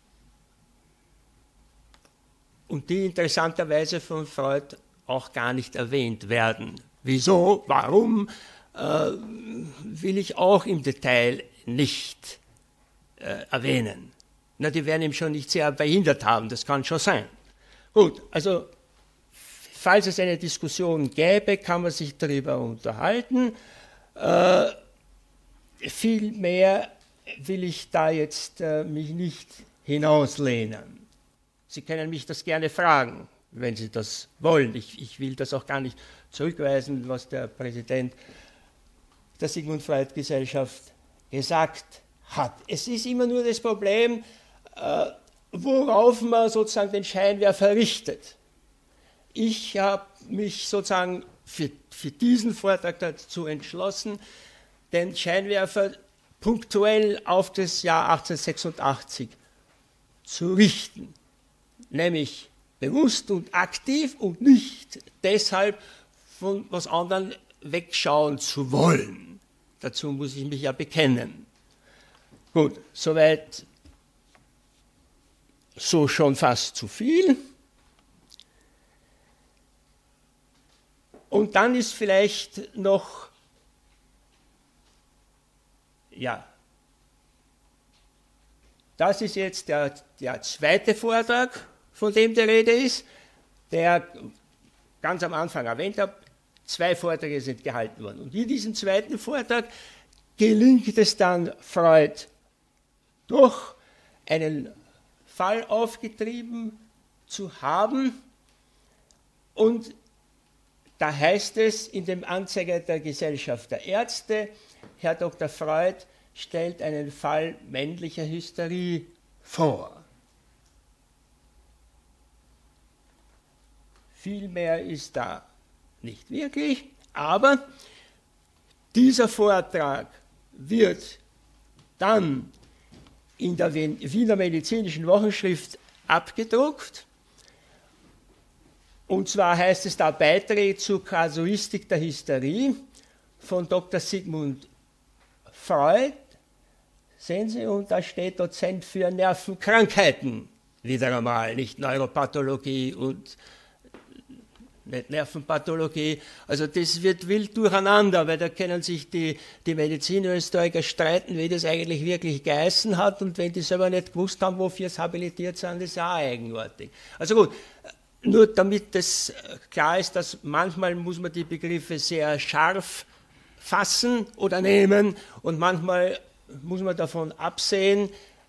Und die interessanterweise von Freud auch gar nicht erwähnt werden. Wieso, warum, will ich auch im Detail nicht erwähnen. Na, die werden ihn schon nicht sehr behindert haben, das kann schon sein. Gut, also falls es eine Diskussion gäbe, kann man sich darüber unterhalten. Viel mehr will ich da jetzt mich nicht hinauslehnen. Sie können mich das gerne fragen, wenn Sie das wollen. Ich will das auch gar nicht zurückweisen, was der Präsident der Sigmund Freud Gesellschaft gesagt hat. Es ist immer nur das Problem, worauf man sozusagen den Scheinwerfer richtet. Ich habe mich sozusagen für diesen Vortrag dazu entschlossen, den Scheinwerfer punktuell auf das Jahr 1886 zu richten, nämlich bewusst und aktiv und nicht deshalb von was anderem wegschauen zu wollen. Dazu muss ich mich ja bekennen. Gut, soweit, so schon fast zu viel. Und dann ist vielleicht noch, ja, das ist jetzt der zweite Vortrag, von dem die Rede ist, der ganz am Anfang erwähnt habe, 2 Vorträge sind gehalten worden. Und in diesem zweiten Vortrag gelingt es dann Freud, doch einen Fall aufgetrieben zu haben. Und da heißt es in dem Anzeiger der Gesellschaft der Ärzte, Herr Dr. Freud stellt einen Fall männlicher Hysterie vor. Viel mehr ist da nicht wirklich, aber dieser Vortrag wird dann in der Wiener Medizinischen Wochenschrift abgedruckt. Und zwar heißt es da Beiträge zur Kasuistik der Hysterie von Dr. Sigmund Freud. Sehen Sie, und da steht Dozent für Nervenkrankheiten. Wieder einmal, nicht Neuropathologie und nicht Nervenpathologie. Also das wird wild durcheinander, weil da können sich die Medizinhistoriker streiten, wie das eigentlich wirklich geheißen hat, und wenn die selber nicht gewusst haben, wofür es habilitiert sind, ist auch eigenartig. Also gut, nur damit das klar ist, dass manchmal muss man die Begriffe sehr scharf fassen oder nehmen und manchmal muss man davon absehen,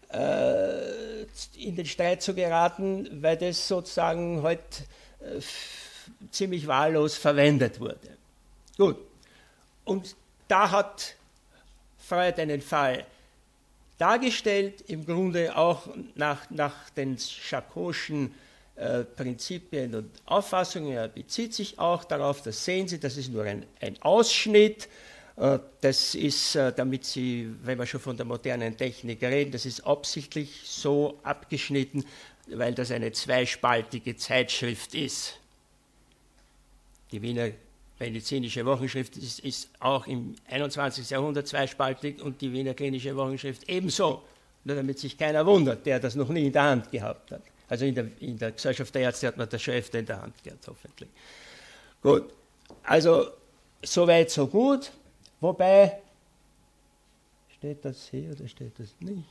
in den Streit zu geraten, weil das sozusagen heute ziemlich wahllos verwendet wurde. Gut, und da hat Freud einen Fall dargestellt, im Grunde auch nach den Charcotschen Prinzipien und Auffassungen. Er bezieht sich auch darauf, das sehen Sie, das ist nur ein Ausschnitt. Das ist, damit Sie, wenn wir schon von der modernen Technik reden, das ist absichtlich so abgeschnitten, weil das eine zweispaltige Zeitschrift ist. Die Wiener Medizinische Wochenschrift ist auch im 21. Jahrhundert zweispaltig und die Wiener Klinische Wochenschrift ebenso. Nur damit sich keiner wundert, der das noch nie in der Hand gehabt hat. Also in der Gesellschaft der Ärzte hat man das schon öfter in der Hand gehabt, hoffentlich. Gut, also soweit, so gut. Wobei, steht das hier oder steht das nicht?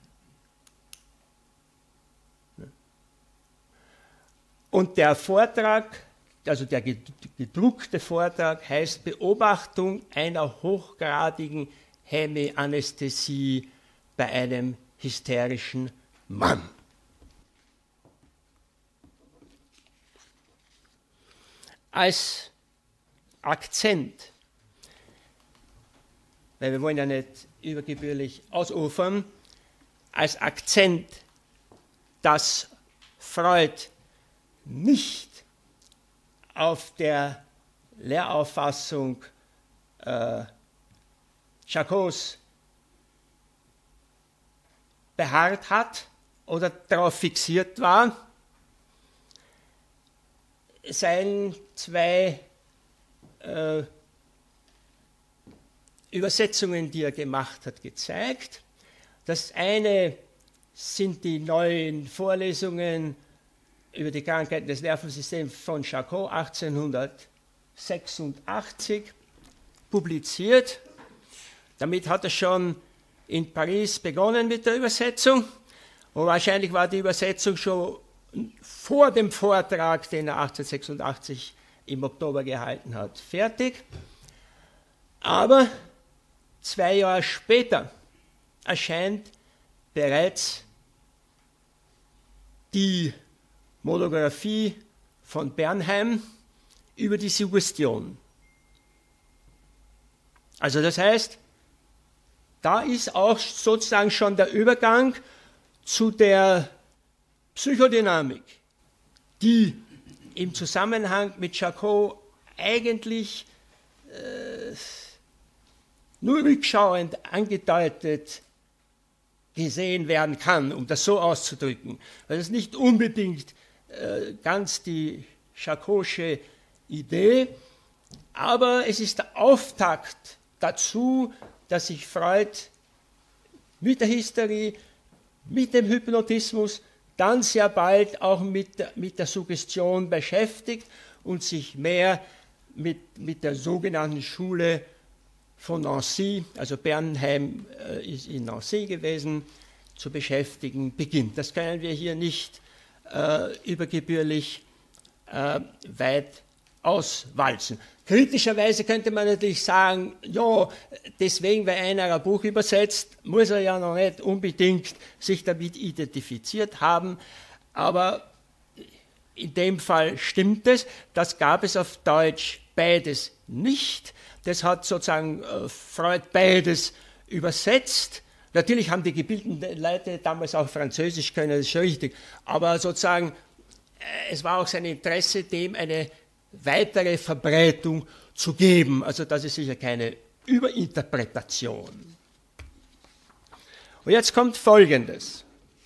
Und der Vortrag, also der gedruckte Vortrag, heißt Beobachtung einer hochgradigen Hemianästhesie bei einem hysterischen Mann. Als Akzent, weil wir wollen ja nicht übergebührlich ausufern, als Akzent, dass Freud nicht auf der Lehrauffassung Charcots beharrt hat oder darauf fixiert war, seien 2 Übersetzungen, die er gemacht hat, gezeigt. Das eine sind die neuen Vorlesungen über die Krankheiten des Nervensystems von Charcot 1886 publiziert. Damit hat er schon in Paris begonnen mit der Übersetzung. Und wahrscheinlich war die Übersetzung schon vor dem Vortrag, den er 1886 im Oktober gehalten hat, fertig. Aber 2 Jahre später erscheint bereits die Monographie von Bernheim über die Suggestion. Also das heißt, da ist auch sozusagen schon der Übergang zu der Psychodynamik, die im Zusammenhang mit Charcot eigentlich nur rückschauend angedeutet gesehen werden kann, um das so auszudrücken. Das ist nicht unbedingt ganz die Charcot'sche Idee, aber es ist der Auftakt dazu, dass sich Freud mit der Hysterie, mit dem Hypnotismus, dann sehr bald auch mit der Suggestion beschäftigt und sich mehr mit der sogenannten Schule von Nancy, also Bernheim ist in Nancy gewesen, zu beschäftigen beginnt. Das können wir hier nicht übergebührlich weit auswalzen. Kritischerweise könnte man natürlich sagen, ja, deswegen, weil einer ein Buch übersetzt, muss er ja noch nicht unbedingt sich damit identifiziert haben, aber in dem Fall stimmt es, das gab es auf Deutsch beides nicht. Das hat sozusagen Freud beides übersetzt. Natürlich haben die gebildeten Leute damals auch Französisch können, das ist schon richtig, aber sozusagen es war auch sein Interesse, dem eine weitere Verbreitung zu geben. Also das ist sicher keine Überinterpretation. Und jetzt kommt Folgendes.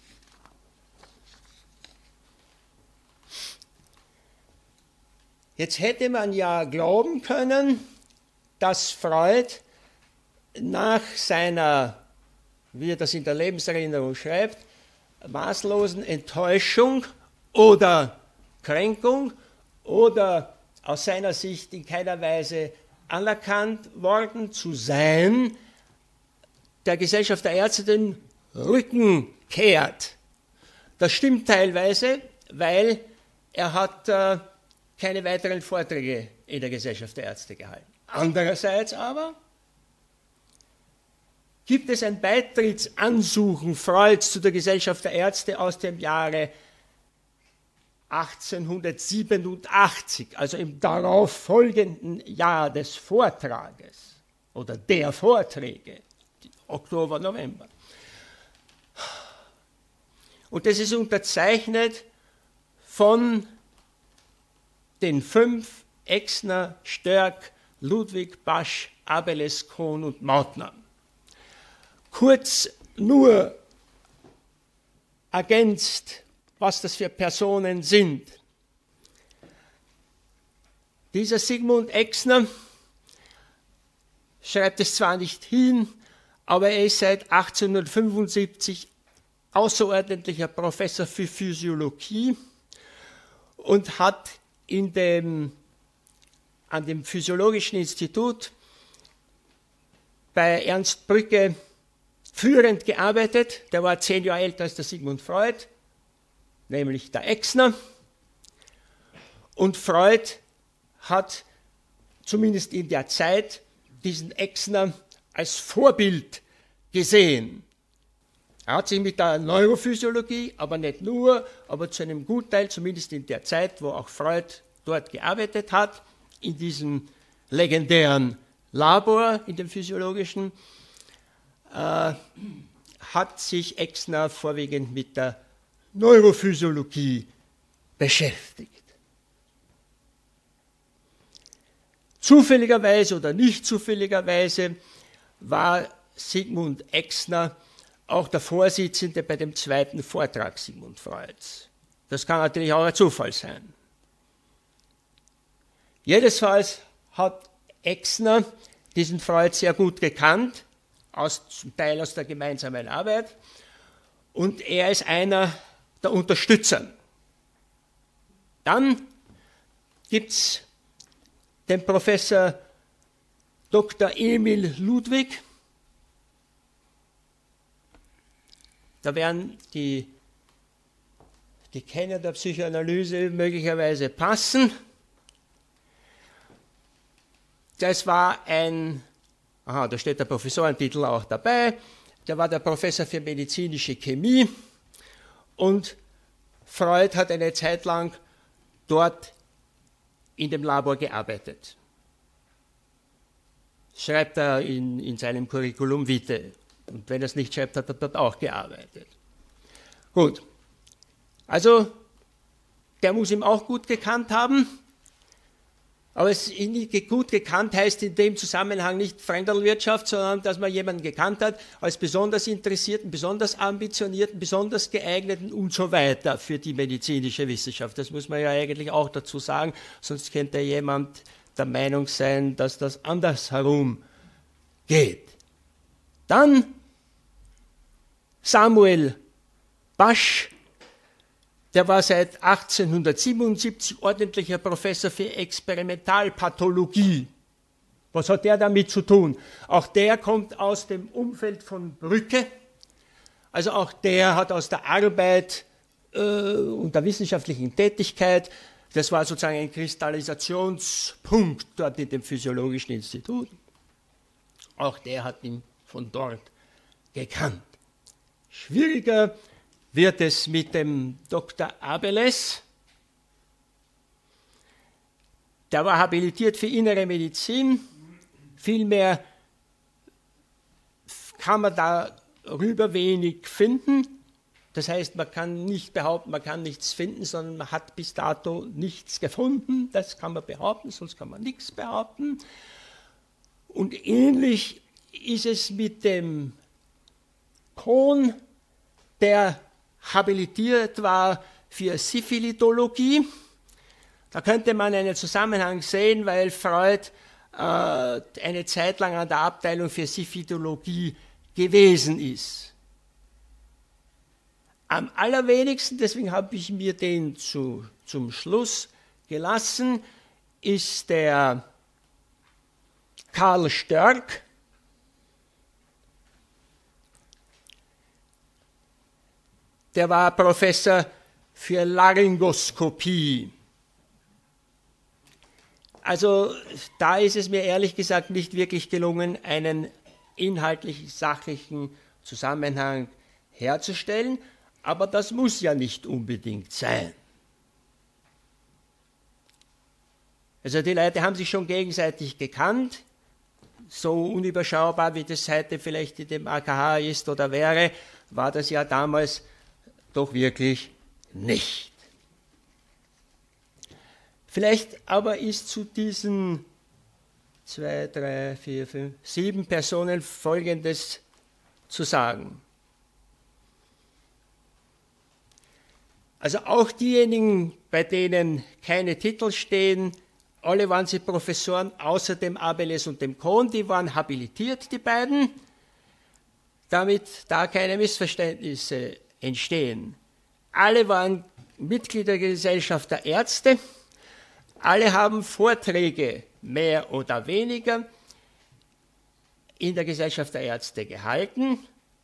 Jetzt hätte man ja glauben können, dass Freud nach seiner, wie er das in der Lebenserinnerung schreibt, maßlosen Enttäuschung oder Kränkung oder aus seiner Sicht in keiner Weise anerkannt worden zu sein, der Gesellschaft der Ärzte den Rücken kehrt. Das stimmt teilweise, weil er hat keine weiteren Vorträge in der Gesellschaft der Ärzte gehalten. Andererseits aber gibt es ein Beitrittsansuchen Freuds zu der Gesellschaft der Ärzte aus dem Jahre 1887, also im darauffolgenden Jahr des Vortrages oder der Vorträge, Oktober, November. Und das ist unterzeichnet von den 5 Exner, Störk, Ludwig, Basch, Abeles, Kohn und Mautner. Kurz nur ergänzt, was das für Personen sind. Dieser Sigmund Exner schreibt es zwar nicht hin, aber er ist seit 1875 außerordentlicher Professor für Physiologie und hat an dem Physiologischen Institut bei Ernst Brücke führend gearbeitet. Der war 10 Jahre älter als der Sigmund Freud, nämlich der Exner. Und Freud hat zumindest in der Zeit diesen Exner als Vorbild gesehen. Er hat sich mit der Neurophysiologie, aber nicht nur, aber zu einem Gutteil, zumindest in der Zeit, wo auch Freud dort gearbeitet hat, in diesem legendären Labor, in dem physiologischen, hat sich Exner vorwiegend mit der Neurophysiologie beschäftigt. Zufälligerweise oder nicht zufälligerweise war Sigmund Exner auch der Vorsitzende bei dem 2. Vortrag Sigmund Freuds. Das kann natürlich auch ein Zufall sein. Jedenfalls hat Exner diesen Freud sehr gut gekannt, zum Teil aus der gemeinsamen Arbeit, und er ist einer der Unterstützer. Dann gibt es den Professor Dr. Emil Ludwig. Da werden die Kenner der Psychoanalyse möglicherweise passen. Das war da steht der Professorentitel auch dabei, der war der Professor für medizinische Chemie und Freud hat eine Zeit lang dort in dem Labor gearbeitet. Schreibt er in seinem Curriculum vitae. Und wenn er es nicht schreibt, hat er dort auch gearbeitet. Gut. Also, der muss ihn auch gut gekannt haben. Aber es gut gekannt heißt in dem Zusammenhang nicht Fremdelwirtschaft, sondern dass man jemanden gekannt hat als besonders interessierten, besonders ambitionierten, besonders geeigneten und so weiter für die medizinische Wissenschaft. Das muss man ja eigentlich auch dazu sagen, sonst könnte jemand der Meinung sein, dass das andersherum geht. Dann Samuel Basch, der war seit 1877 ordentlicher Professor für Experimentalpathologie. Was hat der damit zu tun? Auch der kommt aus dem Umfeld von Brücke. Also auch der hat aus der Arbeit und der wissenschaftlichen Tätigkeit, das war sozusagen ein Kristallisationspunkt dort in dem Physiologischen Institut. Auch der hat ihn von dort gekannt. Schwieriger wird es mit dem Dr. Abeles. Der war habilitiert für innere Medizin. Vielmehr kann man darüber wenig finden. Das heißt, man kann nicht behaupten, man kann nichts finden, sondern man hat bis dato nichts gefunden. Das kann man behaupten, sonst kann man nichts behaupten. Und ähnlich ist es mit dem Kohn, der habilitiert war für Syphilitologie. Da könnte man einen Zusammenhang sehen, weil Freud eine Zeit lang an der Abteilung für Syphilitologie gewesen ist. Am allerwenigsten, deswegen habe ich mir den zum Schluss gelassen, ist der Karl Störk. Der war Professor für Laryngoskopie. Also da ist es mir ehrlich gesagt nicht wirklich gelungen, einen inhaltlich sachlichen Zusammenhang herzustellen, aber das muss ja nicht unbedingt sein. Also die Leute haben sich schon gegenseitig gekannt, so unüberschaubar wie das heute vielleicht in dem AKH ist oder wäre, war das ja damals doch wirklich nicht. Vielleicht aber ist zu diesen 2, 3, 4, 5, 7 Personen Folgendes zu sagen. Also auch diejenigen, bei denen keine Titel stehen, alle waren sie Professoren, außer dem Abeles und dem Kohn, die waren habilitiert, die beiden, damit da keine Missverständnisse entstehen. Alle waren Mitglieder der Gesellschaft der Ärzte, alle haben Vorträge, mehr oder weniger, in der Gesellschaft der Ärzte gehalten.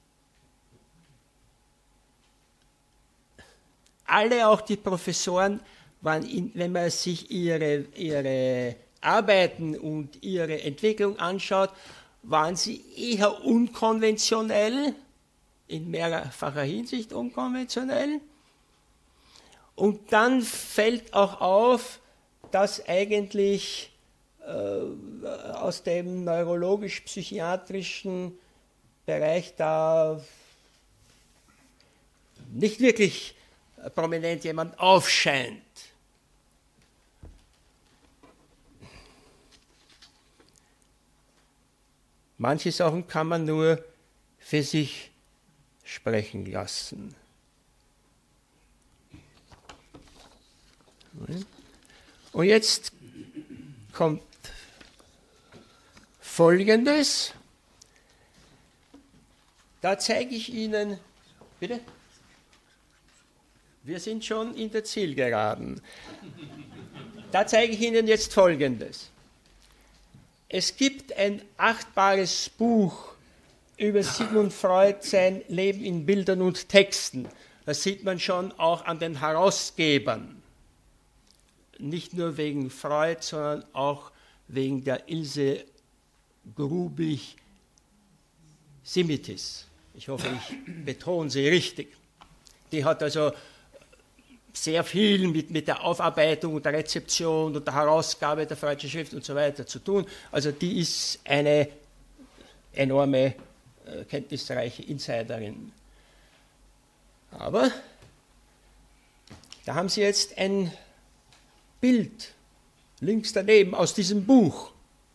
Alle, auch die Professoren, waren, wenn man sich ihre Arbeiten und ihre Entwicklung anschaut, waren sie eher unkonventionell, in mehrfacher Hinsicht unkonventionell. Und dann fällt auch auf, dass eigentlich aus dem neurologisch-psychiatrischen Bereich da nicht wirklich prominent jemand aufscheint. Manche Sachen kann man nur für sich sprechen lassen. Und jetzt kommt Folgendes. Da zeige ich Ihnen, bitte? Wir sind schon in der Zielgeraden. Da zeige ich Ihnen jetzt Folgendes. Es gibt ein 8-bares Buch über Sigmund Freud, sein Leben in Bildern und Texten. Das sieht man schon auch an den Herausgebern. Nicht nur wegen Freud, sondern auch wegen der Ilse Grubig-Simitis. Ich hoffe, ich betone sie richtig. Die hat also sehr viel mit der Aufarbeitung und der Rezeption und der Herausgabe der Freudschen Schrift und so weiter zu tun. Also die ist eine enorme, kenntnisreiche Insiderin. Aber da haben Sie jetzt ein Bild links daneben aus diesem Buch.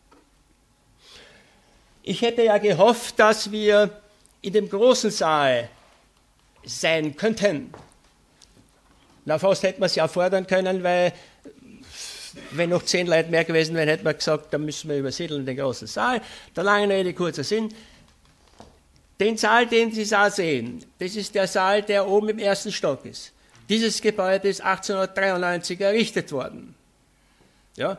Ich hätte ja gehofft, dass wir in dem großen Saal sein könnten. Na, fast hätten wir es ja fordern können, weil wenn noch 10 Leute mehr gewesen wären, hätten wir gesagt, dann müssen wir übersiedeln in den großen Saal. Der lange Rede, kurzer Sinn. Den Saal, den Sie da sehen, das ist der Saal, der oben im ersten Stock ist. Dieses Gebäude ist 1893 errichtet worden. Ja?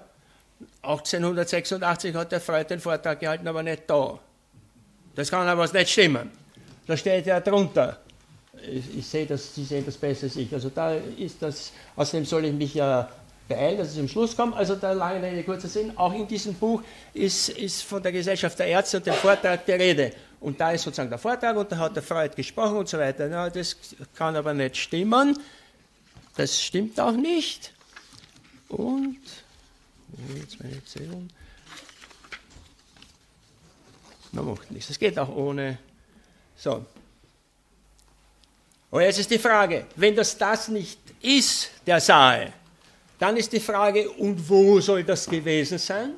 1886 hat der Freud den Vortrag gehalten, aber nicht da. Das kann aber nicht stimmen. Da steht ja drunter. Ich sehe das, Sie sehen das besser als ich. Also da ist das, außerdem soll ich mich ja beeilen, dass ich zum Schluss komme. Also der lange Rede, kurzer Sinn, auch in diesem Buch ist von der Gesellschaft der Ärzte und dem Vortrag die Rede. Und da ist sozusagen der Vortrag und da hat der Freud gesprochen und so weiter. Na, das kann aber nicht stimmen. Das stimmt auch nicht. Und, jetzt meine Erzählung. Man macht nichts. Das geht auch ohne. So. Und jetzt ist die Frage, wenn das nicht ist, der Saal, dann ist die Frage, und wo soll das gewesen sein?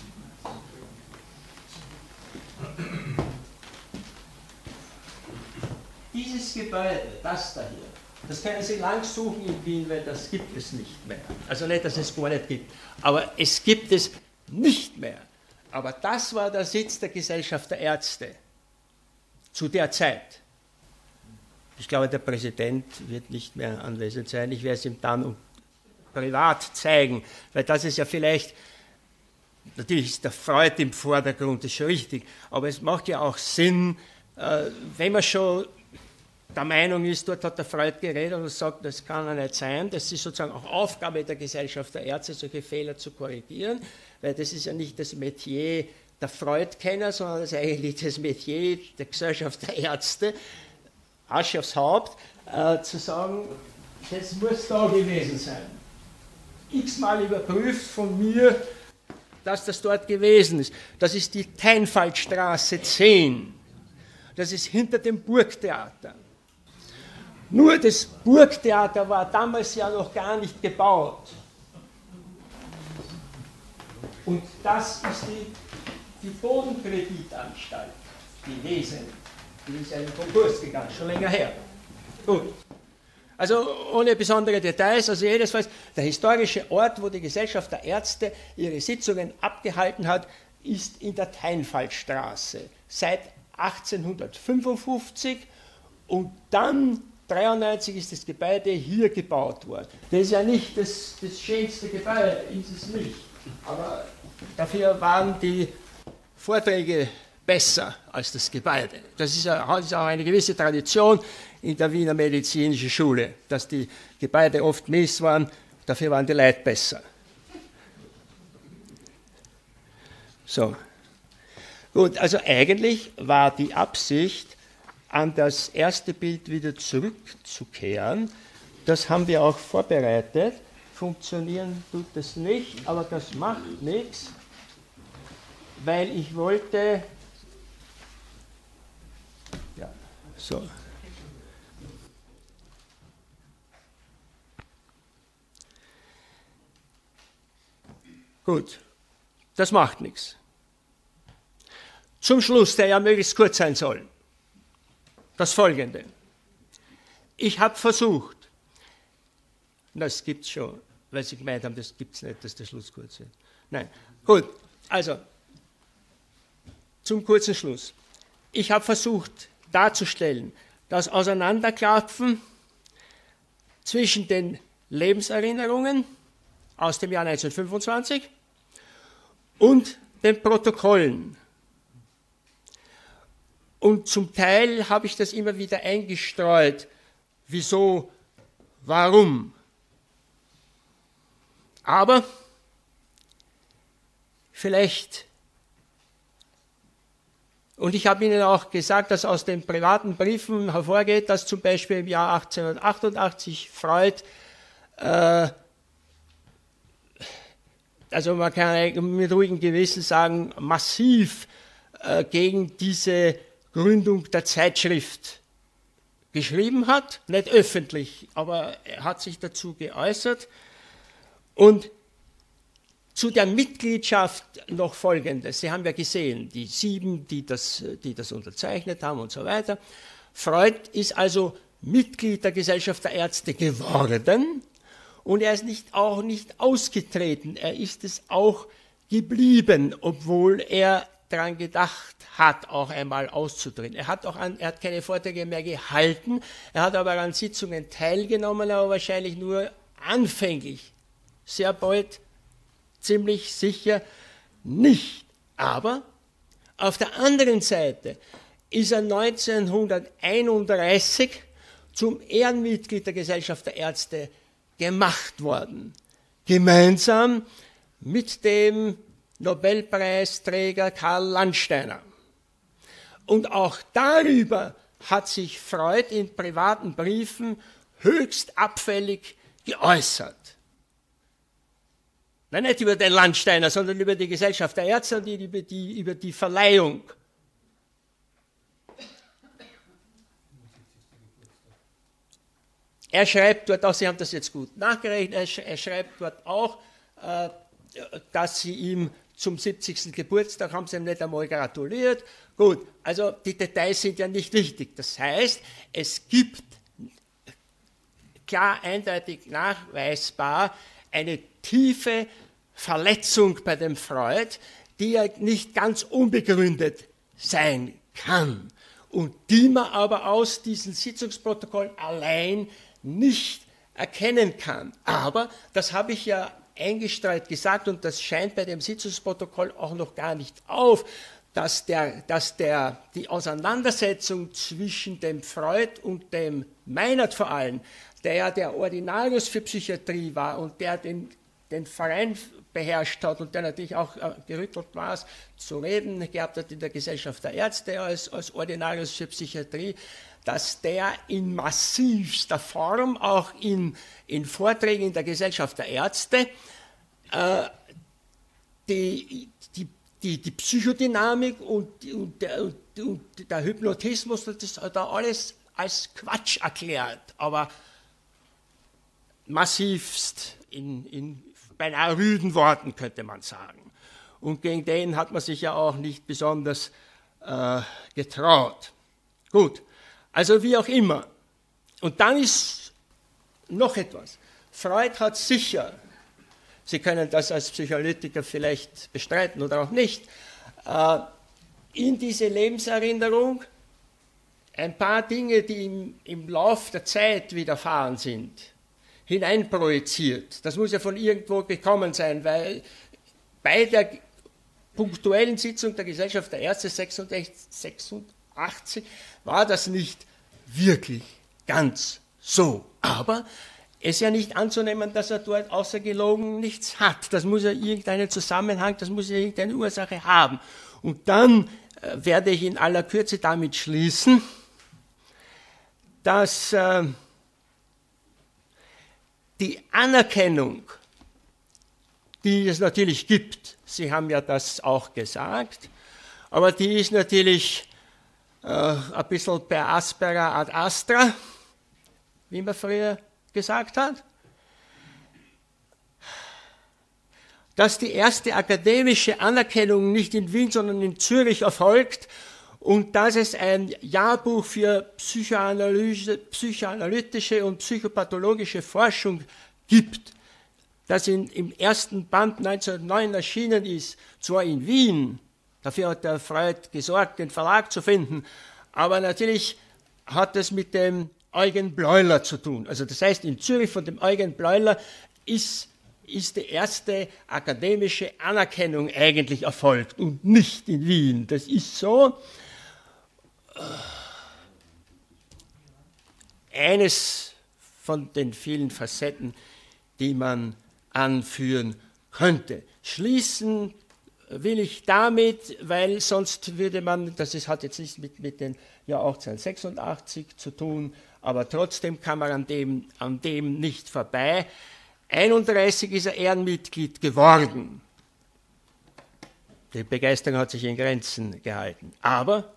Dieses Gebäude, das da hier, das können Sie lang suchen in Wien, weil das gibt es nicht mehr. Also nicht, dass es gar nicht gibt, aber es gibt es nicht mehr. Aber das war der Sitz der Gesellschaft der Ärzte zu der Zeit. Ich glaube, der Präsident wird nicht mehr anwesend sein. Ich werde es ihm dann privat zeigen, weil das ist ja vielleicht, natürlich ist der Freud im Vordergrund, das ist schon richtig, aber es macht ja auch Sinn, wenn man schon der Meinung ist, dort hat der Freud geredet und sagt, das kann ja nicht sein, das ist sozusagen auch Aufgabe der Gesellschaft der Ärzte, solche Fehler zu korrigieren, weil das ist ja nicht das Metier der Freud-Kenner, sondern das ist eigentlich das Metier der Gesellschaft der Ärzte, Asche aufs Haupt, zu sagen, das muss da gewesen sein. X-mal überprüft von mir, dass das dort gewesen ist. Das ist die Teinfaltstraße 10. Das ist hinter dem Burgtheater. Nur das Burgtheater war damals ja noch gar nicht gebaut. Und das ist die Bodenkreditanstalt gewesen. Die ist ja in den Konkurs gegangen, schon länger her. Gut. Also ohne besondere Details, also jedenfalls der historische Ort, wo die Gesellschaft der Ärzte ihre Sitzungen abgehalten hat, ist in der Teinfaltstraße seit 1855 und dann 1993 ist das Gebäude hier gebaut worden. Das ist ja nicht das schönste Gebäude, ist es nicht, aber dafür waren die Vorträge besser als das Gebäude. Das ist auch eine gewisse Tradition in der Wiener Medizinischen Schule, dass die Gebäude oft mies waren, dafür waren die Leute besser. So. Gut, also eigentlich war die Absicht, an das erste Bild wieder zurückzukehren. Das haben wir auch vorbereitet. Funktionieren tut das nicht, aber das macht nichts, weil ich wollte. Ja, so. Gut, das macht nichts. Zum Schluss, der ja möglichst kurz sein soll, das Folgende. Ich habe versucht, das gibt es schon, weil Sie gemeint haben, das gibt es nicht, dass der Schluss kurz ist. Nein, gut, also zum kurzen Schluss. Ich habe versucht darzustellen, das Auseinanderklaffen zwischen den Lebenserinnerungen aus dem Jahr 1925 und den Protokollen. Und zum Teil habe ich das immer wieder eingestreut. Wieso? Warum? Aber vielleicht, und ich habe Ihnen auch gesagt, dass aus den privaten Briefen hervorgeht, dass zum Beispiel im Jahr 1888 Freud, also man kann mit ruhigem Gewissen sagen, massiv gegen diese Gründung der Zeitschrift geschrieben hat, nicht öffentlich, aber er hat sich dazu geäußert. Und Zu der Mitgliedschaft noch Folgendes. Sie haben ja gesehen, die 7, die das unterzeichnet haben und so weiter. Freud ist also Mitglied der Gesellschaft der Ärzte geworden und er ist auch nicht ausgetreten. Er ist es auch geblieben, obwohl er daran gedacht hat, auch einmal auszutreten. Er hat keine Vorträge mehr gehalten, er hat aber an Sitzungen teilgenommen, aber wahrscheinlich nur anfänglich. Sehr bald ziemlich sicher nicht. Aber auf der anderen Seite ist er 1931 zum Ehrenmitglied der Gesellschaft der Ärzte gemacht worden. Gemeinsam mit dem Nobelpreisträger Karl Landsteiner. Und auch darüber hat sich Freud in privaten Briefen höchst abfällig geäußert. Nein, nicht über den Landsteiner, sondern über die Gesellschaft der Ärzte und über die Verleihung. Er schreibt dort auch, Sie haben das jetzt gut nachgerechnet, er schreibt dort auch, dass sie ihm zum 70. Geburtstag haben sie ihm nicht einmal gratuliert. Gut, also die Details sind ja nicht wichtig. Das heißt, es gibt klar, eindeutig nachweisbar eine tiefe Verletzung bei dem Freud, die ja nicht ganz unbegründet sein kann und die man aber aus diesen Sitzungsprotokollen allein nicht erkennen kann. Aber, das habe ich ja eingestreut gesagt und das scheint bei dem Sitzungsprotokoll auch noch gar nicht auf, dass die Auseinandersetzung zwischen dem Freud und dem Meinert vor allem, der ja der Ordinarius für Psychiatrie war und der den Verein beherrscht hat und der natürlich auch gerüttelt war, zu reden gehabt hat in der Gesellschaft der Ärzte als Ordinarius für Psychiatrie, dass der in massivster Form auch in Vorträgen in der Gesellschaft der Ärzte die Psychodynamik und der Hypnotismus, das hat er alles als Quatsch erklärt, aber massivst in beinahe rüden Worten, könnte man sagen. Und gegen den hat man sich ja auch nicht besonders getraut. Gut, also wie auch immer. Und dann ist noch etwas. Freud hat sicher, Sie können das als Psychoanalytiker vielleicht bestreiten oder auch nicht, in diese Lebenserinnerung ein paar Dinge, die im Lauf der Zeit widerfahren sind, hineinprojiziert. Das muss ja von irgendwo gekommen sein, weil bei der punktuellen Sitzung der Gesellschaft der Ärzte 86 war das nicht wirklich ganz so. Aber es ist ja nicht anzunehmen, dass er dort außer gelogen nichts hat. Das muss ja irgendeinen Zusammenhang, das muss ja irgendeine Ursache haben. Und dann werde ich in aller Kürze damit schließen, dass die Anerkennung, die es natürlich gibt, Sie haben ja das auch gesagt, aber die ist natürlich ein bisschen per aspera ad astra, wie man früher gesagt hat, dass die erste akademische Anerkennung nicht in Wien, sondern in Zürich erfolgt und dass es ein Jahrbuch für psychoanalytische und psychopathologische Forschung gibt, das im ersten Band 1909 erschienen ist, zwar in Wien, dafür hat der Freud gesorgt, den Verlag zu finden, aber natürlich hat es mit dem Eugen Bleuler zu tun. Also das heißt, in Zürich von dem Eugen Bleuler ist die erste akademische Anerkennung eigentlich erfolgt und nicht in Wien. Das ist so. Eines von den vielen Facetten, die man anführen könnte. Schließen will ich damit, weil sonst würde man, hat jetzt nichts mit den Jahr 1886 zu tun, aber trotzdem kann man an dem nicht vorbei. 31 ist er Ehrenmitglied geworden. Die Begeisterung hat sich in Grenzen gehalten. Aber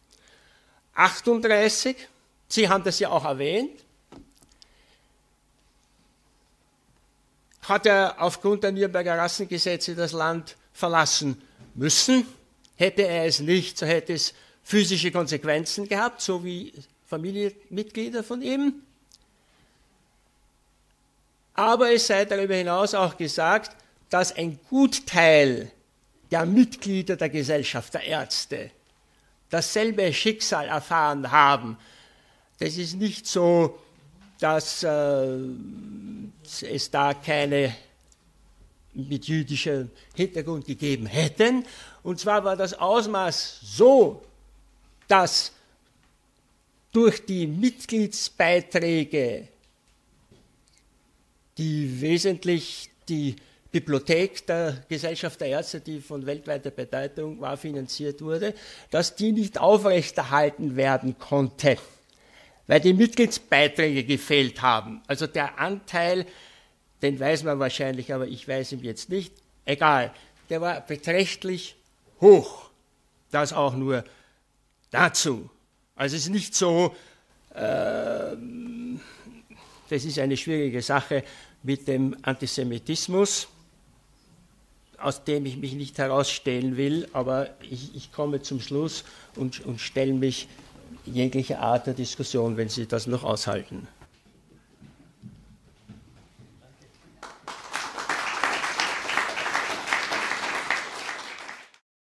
38, Sie haben das ja auch erwähnt, hat er aufgrund der Nürnberger Rassengesetze das Land verlassen müssen. Hätte er es nicht, so hätte es physische Konsequenzen gehabt, so wie Familienmitglieder von ihm. Aber es sei darüber hinaus auch gesagt, dass ein Gutteil der Mitglieder der Gesellschaft der Ärzte dasselbe Schicksal erfahren haben. Das ist nicht so, dass es da keine mit jüdischem Hintergrund gegeben hätten. Und zwar war das Ausmaß so, dass durch die Mitgliedsbeiträge, die wesentlich die Bibliothek der Gesellschaft der Ärzte, die von weltweiter Bedeutung war, finanziert wurde, dass die nicht aufrechterhalten werden konnte, weil die Mitgliedsbeiträge gefehlt haben. Also der Anteil, den weiß man wahrscheinlich, aber ich weiß ihn jetzt nicht, egal, der war beträchtlich hoch. Das auch nur dazu. Also es ist nicht so, das ist eine schwierige Sache mit dem Antisemitismus, aus dem ich mich nicht herausstellen will, aber ich komme zum Schluss und stelle mich jeglicher Art der Diskussion, wenn Sie das noch aushalten.